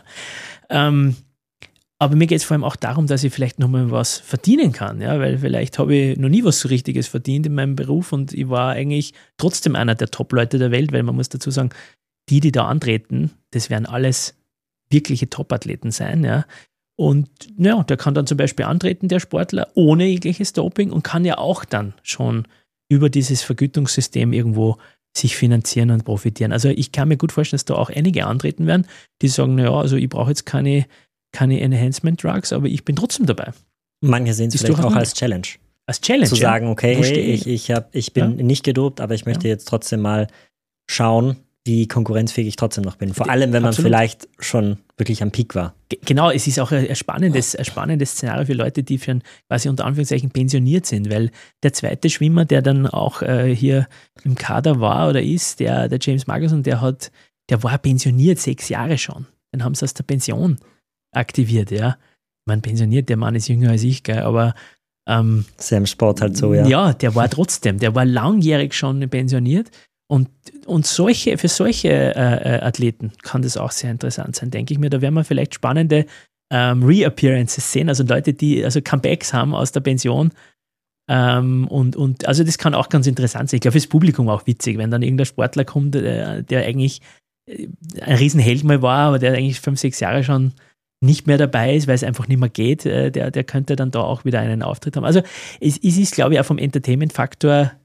Ähm, Aber mir geht es vor allem auch darum, dass ich vielleicht nochmal was verdienen kann, ja, weil vielleicht habe ich noch nie was so Richtiges verdient in meinem Beruf und ich war eigentlich trotzdem einer der Top-Leute der Welt, weil man muss dazu sagen, die, die da antreten, das werden alles wirkliche Top-Athleten sein, ja. Und ja, der kann dann zum Beispiel antreten, der Sportler, ohne jegliches Doping und kann ja auch dann schon über dieses Vergütungssystem irgendwo sich finanzieren und profitieren. Also ich kann mir gut vorstellen, dass da auch einige antreten werden, die sagen, naja, also ich brauche jetzt keine keine Enhancement Drugs, aber ich bin trotzdem dabei. Manche sehen es vielleicht auch als Challenge. Als Challenge, Zu sagen, okay, Wo hey, stehe ich, ich, hab, ich bin Ja. nicht gedopt, aber ich möchte Ja. jetzt trotzdem mal schauen, wie konkurrenzfähig ich trotzdem noch bin. Vor allem, wenn man Absolut. vielleicht schon wirklich am Peak war. G- Genau, es ist auch ein, ein, spannendes, ein spannendes Szenario für Leute, die für ein, quasi unter Anführungszeichen pensioniert sind, weil der zweite Schwimmer, der dann auch äh, hier im Kader war oder ist, der, der James Magnussen, der hat, der war pensioniert, sechs Jahre schon. Dann haben sie aus der Pension aktiviert, ja. Man pensioniert, der Mann ist jünger als ich, gell, aber ähm, Das ist ja im Sport halt so, ja. Ja, der war trotzdem, der war langjährig schon pensioniert und, und solche, für solche äh, Athleten kann das auch sehr interessant sein, denke ich mir. Da werden wir vielleicht spannende ähm, Reappearances sehen, also Leute, die also Comebacks haben aus der Pension. Ähm, und, und also das kann auch ganz interessant sein. Ich glaube, fürs Publikum auch witzig, wenn dann irgendein Sportler kommt, der, der eigentlich ein Riesenheld mal war, aber der eigentlich fünf, sechs Jahre schon nicht mehr dabei ist, weil es einfach nicht mehr geht, der, der könnte dann da auch wieder einen Auftritt haben. Also es, es ist, glaube ich, auch vom Entertainment-Faktor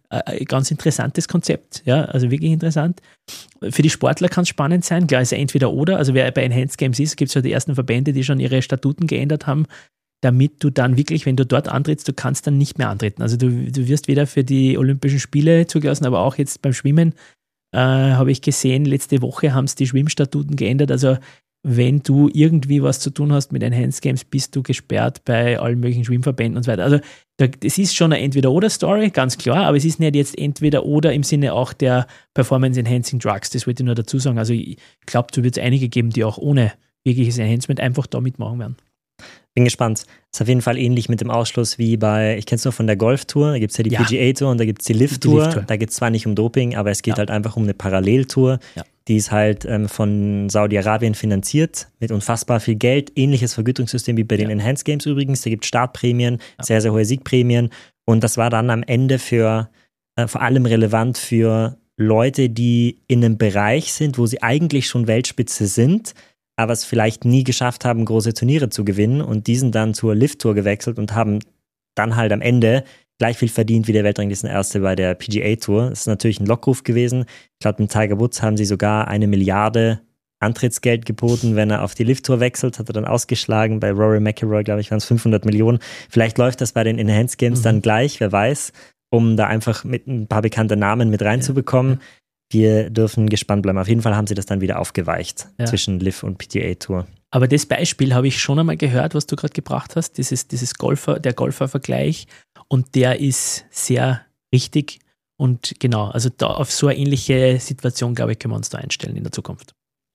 ein ganz interessantes Konzept, ja, also wirklich interessant. Für die Sportler kann es spannend sein, klar ist ja entweder oder, also wer bei Enhanced Games ist, gibt es ja die ersten Verbände, die schon ihre Statuten geändert haben, damit du dann wirklich, wenn du dort antrittst, du kannst dann nicht mehr antreten. Also du, du wirst weder für die Olympischen Spiele zugelassen, aber auch jetzt beim Schwimmen äh, habe ich gesehen, letzte Woche haben es die Schwimmstatuten geändert, also wenn du irgendwie was zu tun hast mit Enhanced Games, bist du gesperrt bei allen möglichen Schwimmverbänden und so weiter. Also das ist schon eine Entweder-Oder-Story, ganz klar, aber es ist nicht jetzt Entweder-Oder im Sinne auch der Performance-Enhancing Drugs, das wollte ich nur dazu sagen. Also ich glaube, da wird es einige geben, die auch ohne wirkliches Enhancement einfach da mitmachen werden. Bin gespannt. Ist auf jeden Fall ähnlich mit dem Ausschluss wie bei, ich kenne es nur von der Golf-Tour, da gibt es ja die ja. P G A-Tour und da gibt es die Lift-Tour. Da geht es zwar nicht um Doping, aber es geht ja. halt einfach um eine Paralleltour. Ja. Die ist halt ähm, von Saudi-Arabien finanziert, mit unfassbar viel Geld. Ähnliches Vergütungssystem wie bei den ja. Enhanced Games übrigens. Da gibt es Startprämien, ja. sehr, sehr hohe Siegprämien. Und das war dann am Ende für äh, vor allem relevant für Leute, die in einem Bereich sind, wo sie eigentlich schon Weltspitze sind, aber es vielleicht nie geschafft haben, große Turniere zu gewinnen und die sind dann zur Lift-Tour gewechselt und haben dann halt am Ende gleich viel verdient wie der Weltranglistenerste bei der P G A-Tour. Das ist natürlich ein Lockruf gewesen. Ich glaube, mit Tiger Woods haben sie sogar eine Milliarde Antrittsgeld geboten, wenn er auf die Lift-Tour wechselt, hat er dann ausgeschlagen. Bei Rory McIlroy, glaube ich, waren es fünfhundert Millionen. Vielleicht läuft das bei den Enhanced Games mhm. dann gleich, wer weiß, um da einfach mit ein paar bekannte Namen mit reinzubekommen. Ja. Wir dürfen gespannt bleiben. Auf jeden Fall haben sie das dann wieder aufgeweicht ja. zwischen Liv und P G A-Tour. Aber das Beispiel habe ich schon einmal gehört, was du gerade gebracht hast, dieses, dieses Golfer, der Golfer-Vergleich, und der ist sehr richtig und genau, also da auf so eine ähnliche Situation, glaube ich, können wir uns da einstellen in der Zukunft.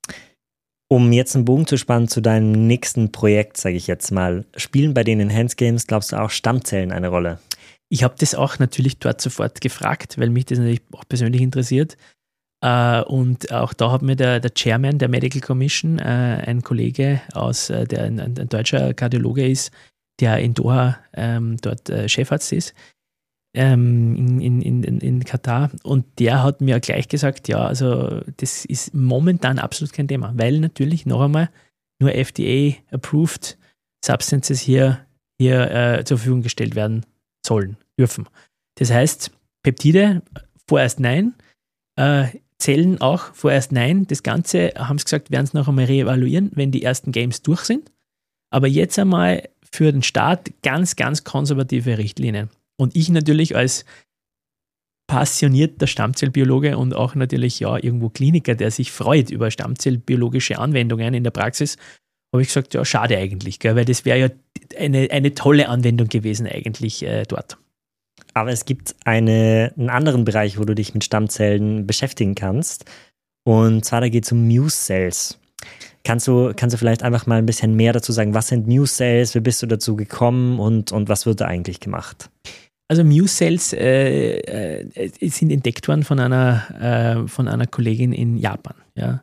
Um jetzt einen Bogen zu spannen zu deinem nächsten Projekt, sage ich jetzt mal, spielen bei den Enhanced Games, glaubst du, auch Stammzellen eine Rolle? Ich habe das auch natürlich dort sofort gefragt, weil mich das natürlich auch persönlich interessiert. Und auch da hat mir der, der Chairman der Medical Commission, ein Kollege aus, der ein, ein deutscher Kardiologe ist, der in Doha ähm, dort Chefarzt ist, ähm, in, in, in, in Katar. Und der hat mir gleich gesagt, ja, also das ist momentan absolut kein Thema, weil natürlich noch einmal nur F D A-approved Substances hier, hier äh, zur Verfügung gestellt werden sollen, dürfen. Das heißt, Peptide vorerst nein, äh, Zellen auch vorerst nein. Das Ganze, haben sie gesagt, werden sie noch einmal reevaluieren, wenn die ersten Games durch sind. Aber jetzt einmal für den Start ganz, ganz konservative Richtlinien. Und ich natürlich als passionierter Stammzellbiologe und auch natürlich ja irgendwo Kliniker, der sich freut über stammzellbiologische Anwendungen in der Praxis, habe ich gesagt, ja, schade eigentlich, gell, weil das wäre ja eine, eine tolle Anwendung gewesen eigentlich äh, dort. Aber es gibt eine, einen anderen Bereich, wo du dich mit Stammzellen beschäftigen kannst. Und zwar, da geht es um Muse Cells. Kannst du, kannst du vielleicht einfach mal ein bisschen mehr dazu sagen, was sind Muse Cells, wie bist du dazu gekommen und, und was wird da eigentlich gemacht? Also Muse Cells äh, äh, sind entdeckt worden von einer, äh, von einer Kollegin in Japan. Ja.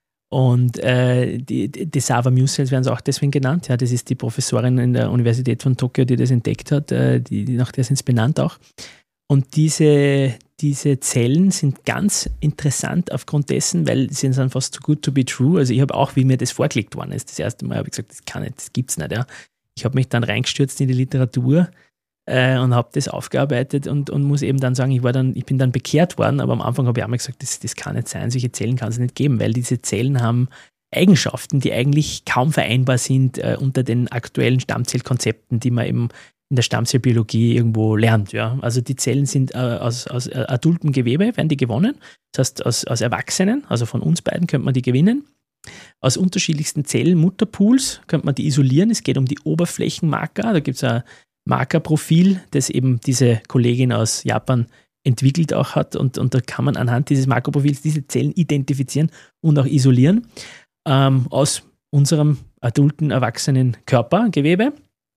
Und äh, die, die Sawa Muse Cells werden sie auch deswegen genannt. Ja, das ist die Professorin in der Universität von Tokio, die das entdeckt hat. Äh, die, die, nach der sind es benannt auch. Und diese, diese Zellen sind ganz interessant aufgrund dessen, weil sie sind fast too good to be true. Also ich habe auch, wie mir das vorgelegt worden ist, das erste Mal habe ich gesagt, das kann nicht, das gibt's nicht. Ja. Ich habe mich dann reingestürzt in die Literatur äh, und habe das aufgearbeitet und, und muss eben dann sagen, ich war dann, ich bin dann bekehrt worden, aber am Anfang habe ich auch mal gesagt, das, das kann nicht sein, solche Zellen kann es nicht geben, weil diese Zellen haben Eigenschaften, die eigentlich kaum vereinbar sind äh, unter den aktuellen Stammzellkonzepten, die man eben in der Stammzellbiologie irgendwo lernt. Ja. Also die Zellen sind äh, aus, aus äh, adultem Gewebe, werden die gewonnen. Das heißt, aus, aus Erwachsenen, also von uns beiden, könnte man die gewinnen. Aus unterschiedlichsten Zellen, Mutterpools, könnte man die isolieren. Es geht um die Oberflächenmarker. Da gibt es ein Markerprofil, das eben diese Kollegin aus Japan entwickelt auch hat. Und, und da kann man anhand dieses Markerprofils diese Zellen identifizieren und auch isolieren ähm, aus unserem adulten, erwachsenen Körpergewebe.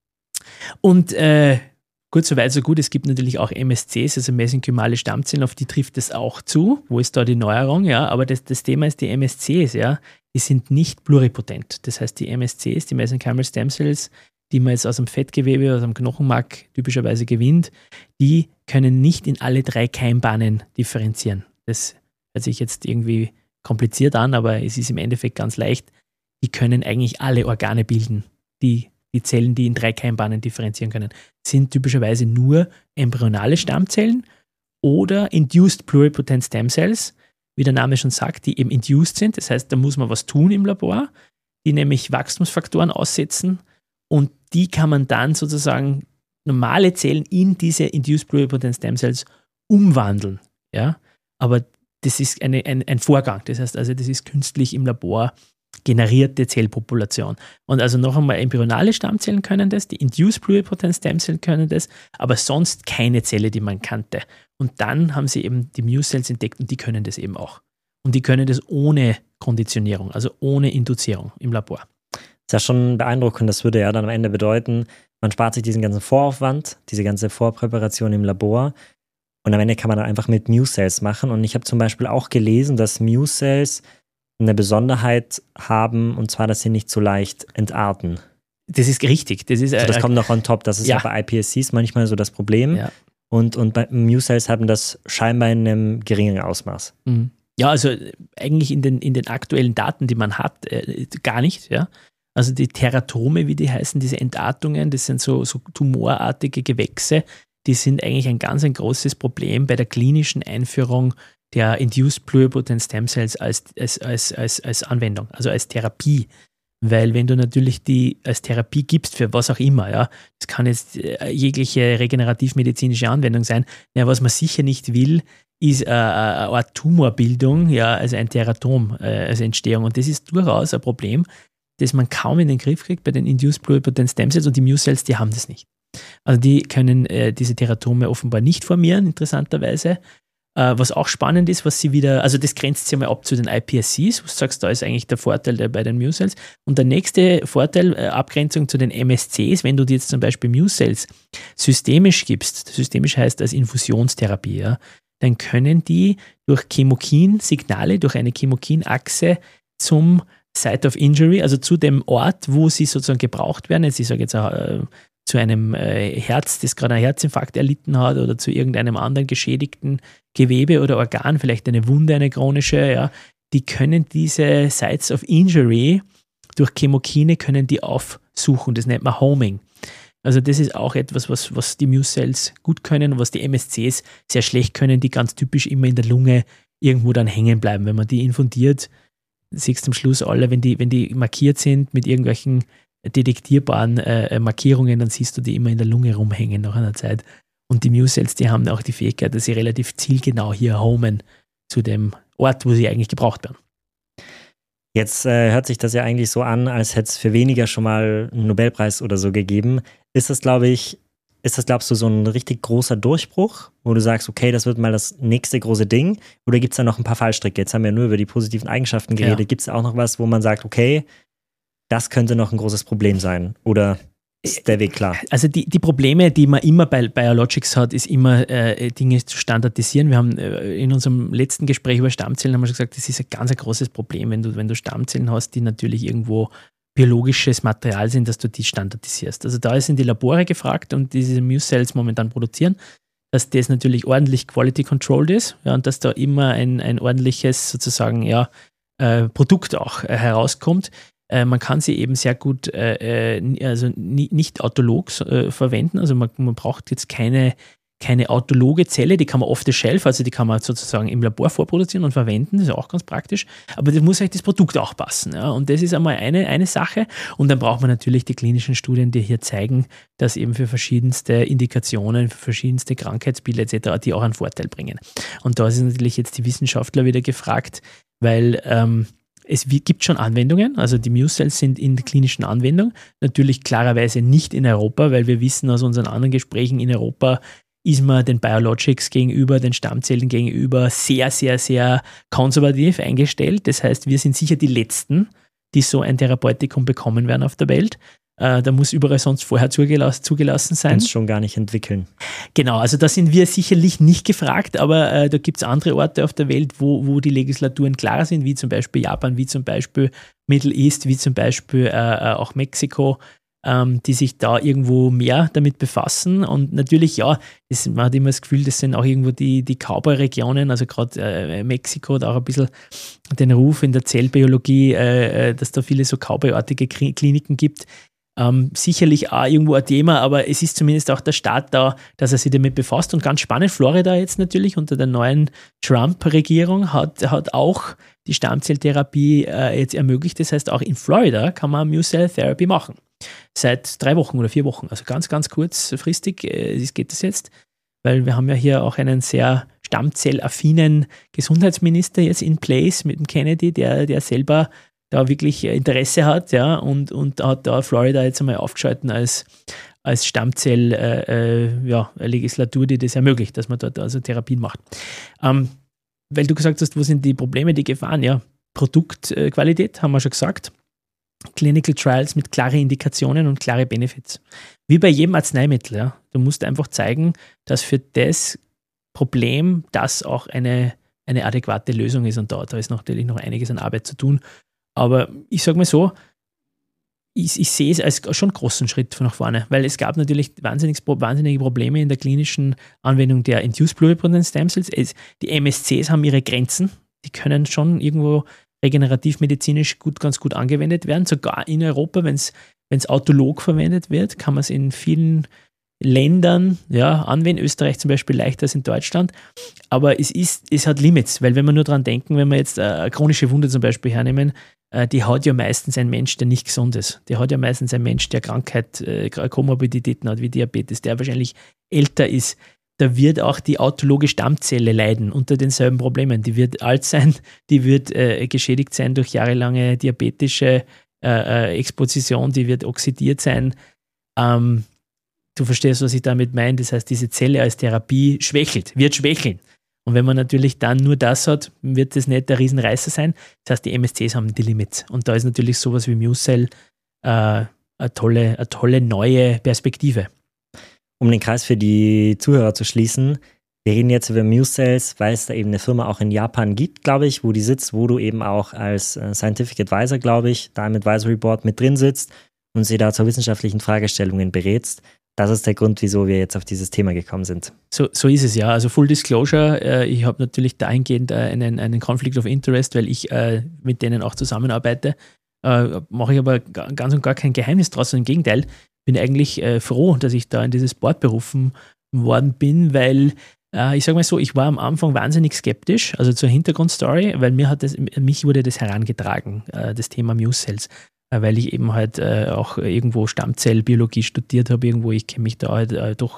Und äh, gut, soweit so gut, es gibt natürlich auch M S Cs, also mesenchymale Stammzellen, auf die trifft es auch zu. Wo ist da die Neuerung? Ja, aber das, das Thema ist, die M S Cs, ja, die sind nicht pluripotent. Das heißt, die M S Cs, die Mesenchymal Stem Cells, die man jetzt aus dem Fettgewebe, aus dem Knochenmark typischerweise gewinnt, die können nicht in alle drei Keimbahnen differenzieren. Das hört sich jetzt irgendwie kompliziert an, aber es ist im Endeffekt ganz leicht. Die können eigentlich alle Organe bilden, die Die Zellen, die in drei Keimbahnen differenzieren können, sind typischerweise nur embryonale Stammzellen oder Induced Pluripotent Stem Cells, wie der Name schon sagt, die eben induced sind. Das heißt, da muss man was tun im Labor, die nämlich Wachstumsfaktoren aussetzen und die kann man dann sozusagen normale Zellen in diese Induced Pluripotent Stem Cells umwandeln. Ja? Aber das ist eine, ein, ein Vorgang. Das heißt also, das ist künstlich im Labor generierte Zellpopulation. Und also noch einmal, embryonale Stammzellen können das, die Induced Pluripotent Stem Cells können das, aber sonst keine Zelle, die man kannte. Und dann haben sie eben die Muse-Cells entdeckt und die können das eben auch. Und die können das ohne Konditionierung, also ohne Induzierung im Labor. Das ist ja schon beeindruckend. Das würde ja dann am Ende bedeuten, man spart sich diesen ganzen Voraufwand, diese ganze Vorpräparation im Labor und am Ende kann man dann einfach mit Muse-Cells machen. Und ich habe zum Beispiel auch gelesen, dass Muse-Cells eine Besonderheit haben, und zwar, dass sie nicht so leicht entarten. Das ist richtig. Das, ist, also das äh, kommt noch on top. Das ist ja, ja bei I P S Cs manchmal so das Problem. Ja. Und, und bei Muse-Cells haben das scheinbar in einem geringeren Ausmaß. Mhm. Ja, also eigentlich in den, in den aktuellen Daten, die man hat, äh, gar nicht. Ja. Also die Teratome, wie die heißen, diese Entartungen, das sind so, so tumorartige Gewächse, die sind eigentlich ein ganz ein großes Problem bei der klinischen Einführung der Induced Pluripotent Stem Cells als, als, als, als, als Anwendung, also als Therapie. Weil wenn du natürlich die als Therapie gibst für was auch immer, ja, das kann jetzt jegliche regenerativmedizinische Anwendung sein, ja, was man sicher nicht will, ist äh, eine Art Tumorbildung, ja, also ein Teratom äh, als Entstehung. Und das ist durchaus ein Problem, das man kaum in den Griff kriegt bei den Induced Pluripotent Stem Cells, und die Muse-Cells, die haben das nicht. Also die können äh, diese Teratome offenbar nicht formieren, interessanterweise. Uh, was auch spannend ist, was sie wieder, also das grenzt sich mal ab zu den I P S Cs, wo du sagst, da ist eigentlich der Vorteil der, bei den Muse-Cells. Und der nächste Vorteil, äh, Abgrenzung zu den M S Cs, wenn du dir jetzt zum Beispiel Muse-Cells systemisch gibst, systemisch heißt als Infusionstherapie, ja, dann können die durch Chemokin-Signale, durch eine Chemokin-Achse zum Site of Injury, also zu dem Ort, wo sie sozusagen gebraucht werden, jetzt ich sage jetzt auch, äh, zu einem äh, Herz, das gerade einen Herzinfarkt erlitten hat, oder zu irgendeinem anderen geschädigten Gewebe oder Organ, vielleicht eine Wunde, eine chronische, ja, die können diese Sites of Injury durch Chemokine können die aufsuchen. Das nennt man Homing. Also das ist auch etwas, was, was die Muse-Cells gut können und was die M S Cs sehr schlecht können, die ganz typisch immer in der Lunge irgendwo dann hängen bleiben. Wenn man die infundiert, siehst du am Schluss alle, wenn die, wenn die markiert sind mit irgendwelchen detektierbaren äh, Markierungen, dann siehst du die immer in der Lunge rumhängen nach einer Zeit. Und die Muse-Cells, die haben auch die Fähigkeit, dass sie relativ zielgenau hier homen zu dem Ort, wo sie eigentlich gebraucht werden. Jetzt äh, hört sich das ja eigentlich so an, als hätte es für weniger schon mal einen Nobelpreis oder so gegeben. Ist das, glaube ich, ist das, glaubst du, so ein richtig großer Durchbruch, wo du sagst, okay, das wird mal das nächste große Ding? Oder gibt es da noch ein paar Fallstricke? Jetzt haben wir nur über die positiven Eigenschaften geredet. Ja. Gibt es auch noch was, wo man sagt, okay, das könnte noch ein großes Problem sein? Oder ist der Weg klar? Also die, die Probleme, die man immer bei Biologics hat, ist immer äh, Dinge zu standardisieren. Wir haben äh, in unserem letzten Gespräch über Stammzellen haben wir schon gesagt, das ist ein ganz ein großes Problem, wenn du, wenn du Stammzellen hast, die natürlich irgendwo biologisches Material sind, dass du die standardisierst. Also da sind die Labore gefragt, und diese Muse-Cells momentan produzieren, dass das natürlich ordentlich quality controlled ist, ja, und dass da immer ein, ein ordentliches sozusagen ja, äh, Produkt auch äh, herauskommt. Man kann sie eben sehr gut, äh, also nie, nicht autolog äh, verwenden. Also man, man braucht jetzt keine, keine autologe Zelle, die kann man off the shelf, also die kann man sozusagen im Labor vorproduzieren und verwenden, das ist auch ganz praktisch. Aber das muss halt das Produkt auch passen. Ja? Und das ist einmal eine, eine Sache. Und dann braucht man natürlich die klinischen Studien, die hier zeigen, dass eben für verschiedenste Indikationen, für verschiedenste Krankheitsbilder et cetera, die auch einen Vorteil bringen. Und da sind natürlich jetzt die Wissenschaftler wieder gefragt, weil ähm, es gibt schon Anwendungen, also die Muse-Cells sind in der klinischen Anwendung, natürlich klarerweise nicht in Europa, weil wir wissen aus unseren anderen Gesprächen, in Europa ist man den Biologics gegenüber, den Stammzellen gegenüber sehr, sehr, sehr konservativ eingestellt. Das heißt, wir sind sicher die Letzten, die so ein Therapeutikum bekommen werden auf der Welt. Äh, da muss überall sonst vorher zugelassen, zugelassen sein. Kannst schon gar nicht entwickeln. Genau, also da sind wir sicherlich nicht gefragt, aber äh, da gibt es andere Orte auf der Welt, wo, wo die Legislaturen klarer sind, wie zum Beispiel Japan, wie zum Beispiel Middle East, wie zum Beispiel äh, auch Mexiko, ähm, die sich da irgendwo mehr damit befassen. Und natürlich, ja, das, man hat immer das Gefühl, das sind auch irgendwo die, die Cowboy-Regionen, also gerade äh, Mexiko hat auch ein bisschen den Ruf in der Zellbiologie, äh, dass da viele so Cowboy-artige Kliniken gibt. Ähm, sicherlich auch irgendwo ein Thema, aber es ist zumindest auch der Start da, dass er sich damit befasst. Und ganz spannend, Florida jetzt natürlich unter der neuen Trump-Regierung hat, hat auch die Stammzelltherapie äh, jetzt ermöglicht. Das heißt, auch in Florida kann man Mu-Cell-Therapy machen. Seit drei Wochen oder vier Wochen, also ganz, ganz kurzfristig äh, geht das jetzt, weil wir haben ja hier auch einen sehr stammzellaffinen Gesundheitsminister jetzt in place mit dem Kennedy, der, der selber da wirklich Interesse hat, ja, und, und hat da Florida jetzt einmal aufgeschalten als, als Stammzell, äh, äh, ja, Legislatur, die das ermöglicht, dass man dort also Therapien macht. Ähm, weil du gesagt hast, wo sind die Probleme, die Gefahren? Ja, Produktqualität, haben wir schon gesagt. Clinical Trials mit klaren Indikationen und klare Benefits. Wie bei jedem Arzneimittel, ja. Du musst einfach zeigen, dass für das Problem das auch eine, eine adäquate Lösung ist, und da, da ist natürlich noch einiges an Arbeit zu tun. Aber ich sage mal so, ich, ich sehe es als schon großen Schritt nach vorne, weil es gab natürlich wahnsinnig, wahnsinnige Probleme in der klinischen Anwendung der Induced Pluripotent Stem Cells. Es, die M S Cs haben ihre Grenzen, die können schon irgendwo regenerativ-medizinisch gut, ganz gut angewendet werden. Sogar in Europa, wenn es autolog verwendet wird, kann man es in vielen Ländern ja, anwenden. Österreich zum Beispiel leichter als in Deutschland. Aber es, ist, es hat Limits, weil wenn wir nur dran denken, wenn wir jetzt eine chronische Wunde zum Beispiel hernehmen, äh, die hat ja meistens ein Mensch, der nicht gesund ist. Die hat ja meistens ein Mensch, der Krankheit, äh, Komorbiditäten hat, wie Diabetes, der wahrscheinlich älter ist. Da wird auch die autologe Stammzelle leiden unter denselben Problemen. Die wird alt sein, die wird äh, geschädigt sein durch jahrelange diabetische äh, äh, Exposition, die wird oxidiert sein. Ähm, du verstehst, was ich damit meine. Das heißt, diese Zelle als Therapie schwächelt, wird schwächeln. Und wenn man natürlich dann nur das hat, wird das nicht der Riesenreißer sein. Das heißt, die M S Cs haben die Limits. Und da ist natürlich sowas wie Mu-Cell äh, eine tolle, eine tolle neue Perspektive. Um den Kreis für die Zuhörer zu schließen, wir reden jetzt über Mu-Cells, weil es da eben eine Firma auch in Japan gibt, glaube ich, wo die sitzt, wo du eben auch als äh, Scientific Advisor, glaube ich, da im Advisory Board mit drin sitzt und sie da zu wissenschaftlichen Fragestellungen berätst. Das ist der Grund, wieso wir jetzt auf dieses Thema gekommen sind. So, so ist es ja. Also Full Disclosure, äh, ich habe natürlich dahingehend äh, einen, einen Conflict of Interest, weil ich äh, mit denen auch zusammenarbeite. Äh, mache ich aber ganz und gar kein Geheimnis draus, sondern im Gegenteil, bin eigentlich äh, froh, dass ich da in dieses Board berufen worden bin, weil äh, ich sage mal so, ich war am Anfang wahnsinnig skeptisch, also zur Hintergrundstory, weil mir hat das, mich wurde das herangetragen, äh, das Thema Mu-Cells, äh, weil ich eben halt äh, auch irgendwo Stammzellbiologie studiert habe, irgendwo, ich kenne mich da halt äh, doch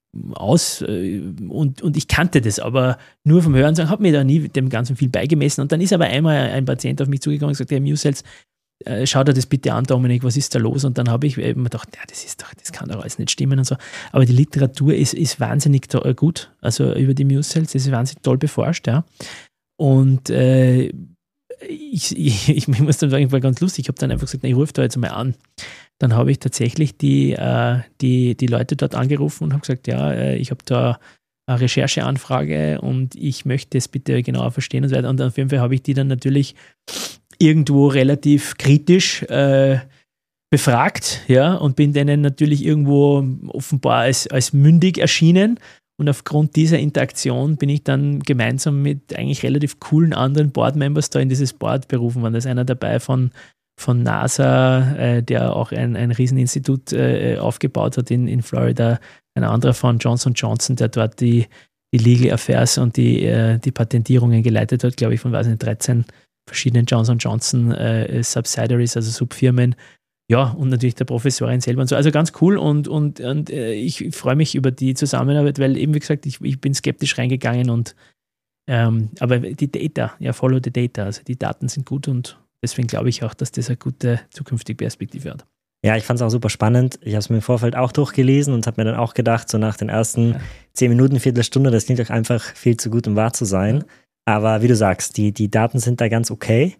aus äh, und, und ich kannte das, aber nur vom Hören sagen, habe mir da nie dem Ganzen viel beigemessen, und dann ist aber einmal ein Patient auf mich zugekommen und gesagt, ja, Mu-Cells, Äh, schau dir das bitte an, Dominik, was ist da los? Und dann habe ich eben gedacht, ja, das ist doch, das kann doch alles nicht stimmen und so. Aber die Literatur ist, ist wahnsinnig to- gut, also über die Mu-Cells, das ist wahnsinnig toll beforscht, ja. Und äh, ich, ich, ich muss dann sagen, ich war ganz lustig, ich habe dann einfach gesagt, na, ich rufe da jetzt mal an. Dann habe ich tatsächlich die, äh, die, die Leute dort angerufen und habe gesagt, ja, äh, ich habe da eine Rechercheanfrage und ich möchte es bitte genauer verstehen und so weiter. Und auf jeden Fall habe ich die dann natürlich irgendwo relativ kritisch äh, befragt, ja, und bin denen natürlich irgendwo offenbar als, als mündig erschienen, und aufgrund dieser Interaktion bin ich dann gemeinsam mit eigentlich relativ coolen anderen Board-Members da in dieses Board berufen worden. Da ist einer dabei von, von NASA, äh, der auch ein, ein Rieseninstitut äh, aufgebaut hat in, in Florida, ein anderer von Johnson und Johnson, der dort die, die Legal Affairs und die, äh, die Patentierungen geleitet hat, glaube ich, von weiß nicht, dreizehn verschiedenen Johnson und Johnson äh, Subsidiaries, also Subfirmen. Ja, und natürlich der Professorin selber und so. Also ganz cool, und, und, und äh, ich freue mich über die Zusammenarbeit, weil eben, wie gesagt, ich, ich bin skeptisch reingegangen, und ähm, aber die Data, ja, follow the data, also die Daten sind gut, und deswegen glaube ich auch, dass das eine gute zukünftige Perspektive hat. Ja, ich fand es auch super spannend. Ich habe es mir im Vorfeld auch durchgelesen und habe mir dann auch gedacht, so nach den ersten ja. zehn Minuten, Viertelstunde, das klingt doch einfach viel zu gut, um wahr zu sein. Ja. Aber wie du sagst, die, die Daten sind da ganz okay.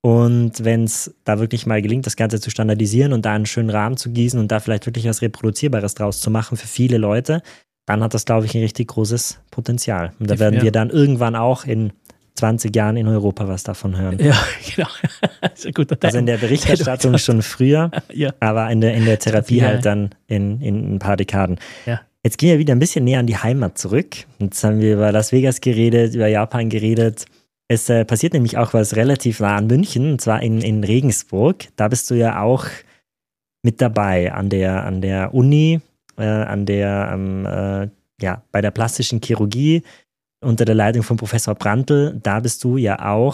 Und wenn es da wirklich mal gelingt, das Ganze zu standardisieren und da einen schönen Rahmen zu gießen und da vielleicht wirklich was Reproduzierbares draus zu machen für viele Leute, dann hat das, glaube ich, ein richtig großes Potenzial. Und da werden ja. wir dann irgendwann auch in zwanzig Jahren in Europa was davon hören. Ja, genau. Das ist ein guter Teil. Also in der Berichterstattung schon früher, ja. aber in der, in der Therapie ja. halt dann in, in ein paar Dekaden. Ja. Jetzt gehen wir wieder ein bisschen näher an die Heimat zurück. Jetzt haben wir über Las Vegas geredet, über Japan geredet. Es äh, passiert nämlich auch was relativ nah an München, und zwar in, in Regensburg. Da bist du ja auch mit dabei an der, an der Uni, äh, an der, ähm, äh, ja, bei der plastischen Chirurgie unter der Leitung von Professor Brandl. Da bist du ja auch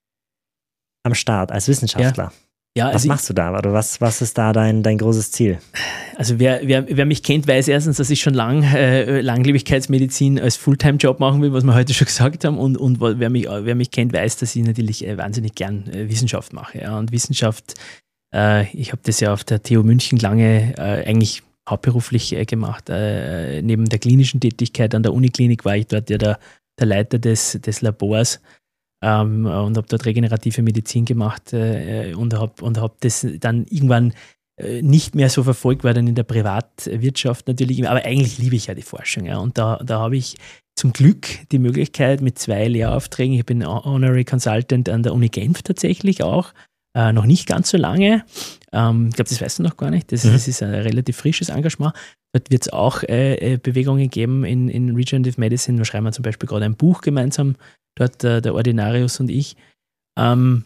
am Start als Wissenschaftler. Ja. Ja, was also machst ich, du da? Oder was, was ist da dein, dein großes Ziel? Also wer, wer, wer mich kennt, weiß erstens, dass ich schon lang äh, Langlebigkeitsmedizin als Fulltime-Job machen will, was wir heute schon gesagt haben. Und, und wer, mich, wer mich kennt, weiß, dass ich natürlich äh, wahnsinnig gern äh, Wissenschaft mache. Ja. Und Wissenschaft, äh, ich habe das ja auf der T U München lange äh, eigentlich hauptberuflich äh, gemacht. Äh, neben der klinischen Tätigkeit an der Uniklinik war ich dort ja der, der Leiter des, des Labors. Ähm, und habe dort regenerative Medizin gemacht äh, und habe und hab das dann irgendwann äh, nicht mehr so verfolgt, war dann in der Privatwirtschaft natürlich, aber eigentlich liebe ich ja die Forschung. Ja. Und da, da habe ich zum Glück die Möglichkeit mit zwei Lehraufträgen, ich bin Honorary Consultant an der Uni Genf tatsächlich auch, äh, noch nicht ganz so lange. Ähm, ich glaube, das weißt du noch gar nicht, das, mhm. das ist ein relativ frisches Engagement. Dort wird es auch äh, Bewegungen geben in, in Regenerative Medicine, da schreiben wir zum Beispiel gerade ein Buch gemeinsam, dort äh, der Ordinarius und ich. Ähm,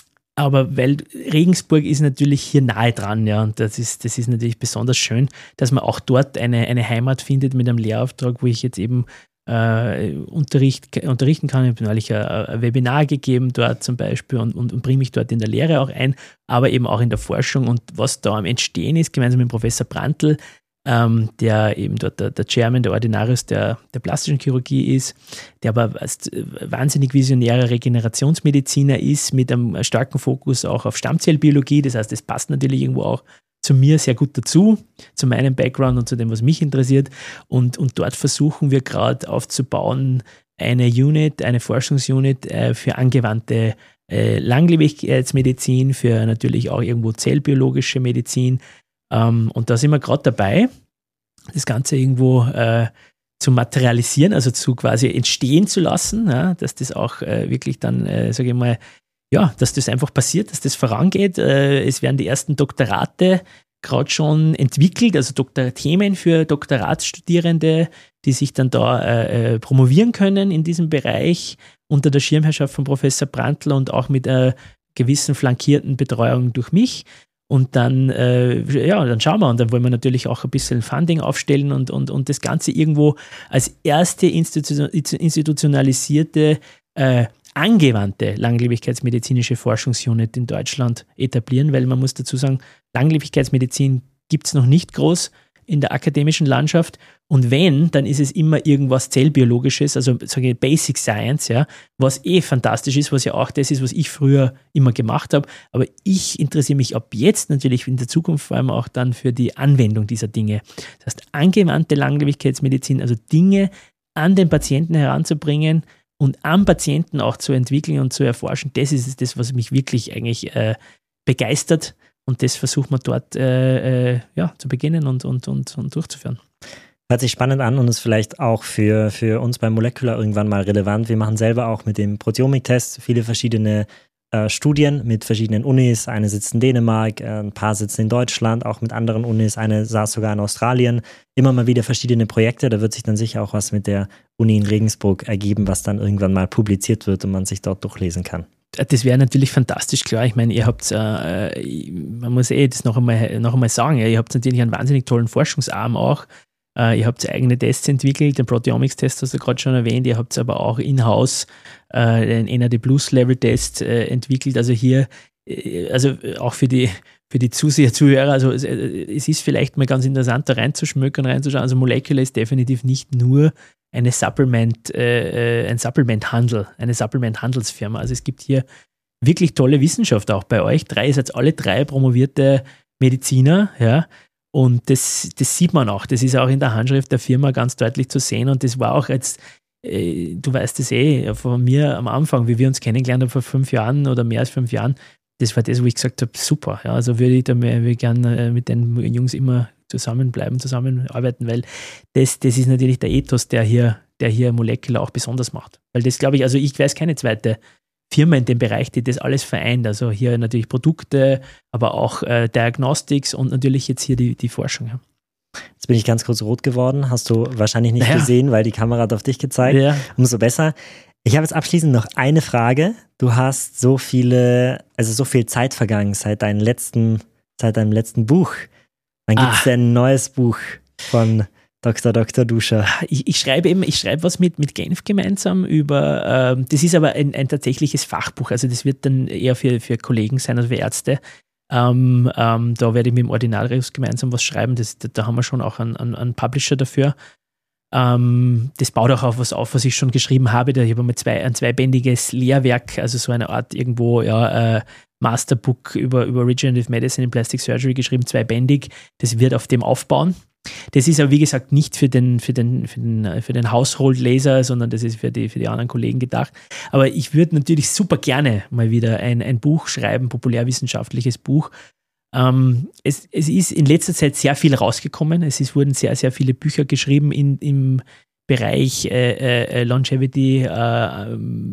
aber weil Regensburg ist natürlich hier nahe dran, ja, und das ist, das ist natürlich besonders schön, dass man auch dort eine, eine Heimat findet mit einem Lehrauftrag, wo ich jetzt eben äh, Unterricht, unterrichten kann. Ich habe neulich ein, ein Webinar gegeben dort zum Beispiel und, und, und bringe mich dort in der Lehre auch ein, aber eben auch in der Forschung. Und was da am Entstehen ist, gemeinsam mit Professor Brandl, Ähm, der eben dort der, der Chairman, der Ordinarius der, der plastischen Chirurgie ist, der aber als wahnsinnig visionärer Regenerationsmediziner ist, mit einem starken Fokus auch auf Stammzellbiologie. Das heißt, das passt natürlich irgendwo auch zu mir sehr gut dazu, zu meinem Background und zu dem, was mich interessiert. Und, und dort versuchen wir gerade aufzubauen, eine Unit, eine Forschungsunit äh, für angewandte äh, Langlebigkeitsmedizin, für natürlich auch irgendwo zellbiologische Medizin. Um, und da sind wir gerade dabei, das Ganze irgendwo äh, zu materialisieren, also zu quasi entstehen zu lassen, ja, dass das auch äh, wirklich dann, äh, sage ich mal, ja, dass das einfach passiert, dass das vorangeht. Äh, es werden die ersten Doktorate gerade schon entwickelt, also Doktor- Themen für Doktoratsstudierende, die sich dann da äh, äh, promovieren können in diesem Bereich unter der Schirmherrschaft von Professor Brandl und auch mit einer gewissen flankierten Betreuung durch mich. Und dann, äh, ja, dann schauen wir. Und dann wollen wir natürlich auch ein bisschen Funding aufstellen und, und, und das Ganze irgendwo als erste institu- institutionalisierte, äh, angewandte langlebigkeitsmedizinische Forschungsunit in Deutschland etablieren, weil man muss dazu sagen, Langlebigkeitsmedizin gibt es noch nicht groß in der akademischen Landschaft. Und wenn, dann ist es immer irgendwas Zellbiologisches, also sage ich Basic Science, ja, was eh fantastisch ist, was ja auch das ist, was ich früher immer gemacht habe. Aber ich interessiere mich ab jetzt natürlich in der Zukunft vor allem auch dann für die Anwendung dieser Dinge. Das heißt, angewandte Langlebigkeitsmedizin, also Dinge an den Patienten heranzubringen und am Patienten auch zu entwickeln und zu erforschen, das ist das, was mich wirklich eigentlich äh, begeistert. Und das versuchen wir dort äh, äh, ja, zu beginnen und, und, und, und durchzuführen. Hört sich spannend an und ist vielleicht auch für, für uns bei Molecular irgendwann mal relevant. Wir machen selber auch mit dem Proteomik-Test viele verschiedene äh, Studien mit verschiedenen Unis. Eine sitzt in Dänemark, äh, ein paar sitzen in Deutschland, auch mit anderen Unis. Eine saß sogar in Australien. Immer mal wieder verschiedene Projekte. Da wird sich dann sicher auch was mit der Uni in Regensburg ergeben, was dann irgendwann mal publiziert wird und man sich dort durchlesen kann. Das wäre natürlich fantastisch, klar. Ich meine, ihr habt, äh, man muss eh das noch einmal, noch einmal sagen, ja, ihr habt natürlich einen wahnsinnig tollen Forschungsarm auch. Äh, ihr habt eigene Tests entwickelt, den Proteomics-Test hast du gerade schon erwähnt, ihr habt aber auch in-house äh, den N A D Plus Level-Test äh, entwickelt. Also hier, äh, also auch für die, für die Zuseher, Zuhörer, also es, es ist vielleicht mal ganz interessant, da reinzuschmökern, reinzuschauen. Also Molecular ist definitiv nicht nur eine Supplement, äh, ein Supplement-Handel, eine Supplement-Handelsfirma. Also es gibt hier wirklich tolle Wissenschaft auch bei euch. Drei, ihr seid alle drei promovierte Mediziner, ja. Und das, das sieht man auch. Das ist auch in der Handschrift der Firma ganz deutlich zu sehen. Und das war auch jetzt, äh, du weißt es eh, von mir am Anfang, wie wir uns kennengelernt haben vor fünf Jahren oder mehr als fünf Jahren, das war das, wo ich gesagt habe, super. Ja, also würde ich da mehr, gerne mit den Jungs immer zusammenbleiben, zusammenarbeiten, weil das, das ist natürlich der Ethos, der hier, der hier Molecular auch besonders macht. Weil das glaube ich, also ich weiß keine zweite Firma in dem Bereich, die das alles vereint. Also hier natürlich Produkte, aber auch äh, Diagnostics und natürlich jetzt hier die, die Forschung. Ja. Jetzt bin ich ganz kurz rot geworden, hast du wahrscheinlich nicht ja. gesehen, weil die Kamera hat auf dich gezeigt. Ja. Umso besser. Ich habe jetzt abschließend noch eine Frage. Du hast so viele, also so viel Zeit vergangen seit deinen letzten seit deinem letzten Buch. Dann gibt es ah. ein neues Buch von Doktor Doktor Duscher. Ich, ich schreibe eben, ich schreibe was mit, mit Genf gemeinsam über, ähm, das ist aber ein, ein tatsächliches Fachbuch, also das wird dann eher für, für Kollegen sein, also für Ärzte. Ähm, ähm, da werde ich mit dem Ordinarius gemeinsam was schreiben, das, da, da haben wir schon auch einen, einen, einen Publisher dafür. Ähm, das baut auch auf was auf, was ich schon geschrieben habe. Da, ich habe mal zwei, ein zweibändiges Lehrwerk, also so eine Art irgendwo, ja, äh, Masterbook über, über Regenerative Medicine in Plastic Surgery geschrieben, zweibändig. Das wird auf dem aufbauen. Das ist aber, wie gesagt, nicht für den, für den, für den, für den Household-Leser, sondern das ist für die, für die anderen Kollegen gedacht. Aber ich würde natürlich super gerne mal wieder ein, ein Buch schreiben, populärwissenschaftliches Buch. Ähm, es, es ist in letzter Zeit sehr viel rausgekommen. Es ist, wurden sehr, sehr viele Bücher geschrieben in, im Bereich äh, äh, Longevity äh,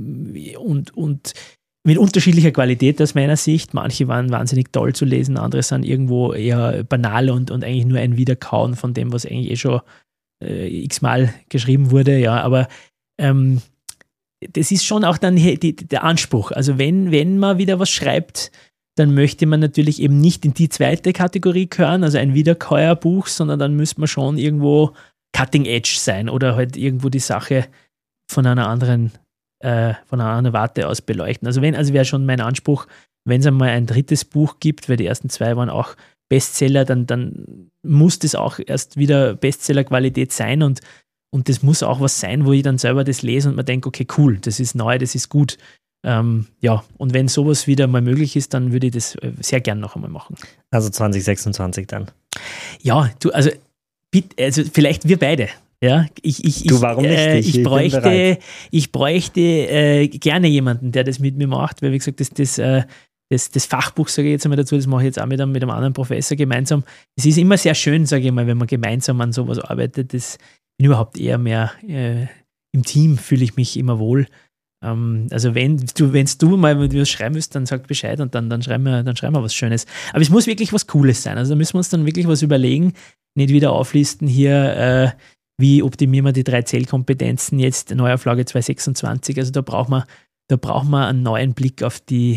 und, und mit unterschiedlicher Qualität aus meiner Sicht. Manche waren wahnsinnig toll zu lesen, andere sind irgendwo eher banal und, und eigentlich nur ein Wiederkauen von dem, was eigentlich eh schon äh, x-mal geschrieben wurde. Ja, aber ähm, das ist schon auch dann die, die, der Anspruch. Also wenn, wenn man wieder was schreibt, dann möchte man natürlich eben nicht in die zweite Kategorie gehören, also ein Wiederkäuerbuch, sondern dann müsste man schon irgendwo Cutting Edge sein oder halt irgendwo die Sache von einer anderen von einer anderen Warte aus beleuchten. Also wenn, also wäre schon mein Anspruch, wenn es einmal ein drittes Buch gibt, weil die ersten zwei waren auch Bestseller, dann, dann muss das auch erst wieder Bestseller-Qualität sein und, und das muss auch was sein, wo ich dann selber das lese und mir denke, okay, cool, das ist neu, das ist gut. Ähm, ja, und wenn sowas wieder mal möglich ist, dann würde ich das sehr gern noch einmal machen. Also zwanzig sechsundzwanzig dann? Ja, du, also, bitte, also vielleicht wir beide. Ja, ich, ich, du, warum nicht? Äh, ich, ich bräuchte, ich bräuchte äh, gerne jemanden, der das mit mir macht, weil wie gesagt, das, das, äh, das, das Fachbuch, sage ich jetzt einmal dazu, das mache ich jetzt auch mit einem, mit einem anderen Professor gemeinsam. Es ist immer sehr schön, sage ich mal, wenn man gemeinsam an sowas arbeitet. Das bin überhaupt eher mehr äh, im Team, fühle ich mich immer wohl. Ähm, also wenn du, wenn's du mal was schreiben willst, dann sag Bescheid und dann, dann, schreiben wir, dann schreiben wir was Schönes. Aber es muss wirklich was Cooles sein. Also da müssen wir uns dann wirklich was überlegen, nicht wieder auflisten hier, äh, wie optimieren wir die drei Zellkompetenzen jetzt, Neuauflage zwanzig sechsundzwanzig, also da braucht man, da braucht man einen neuen Blick auf die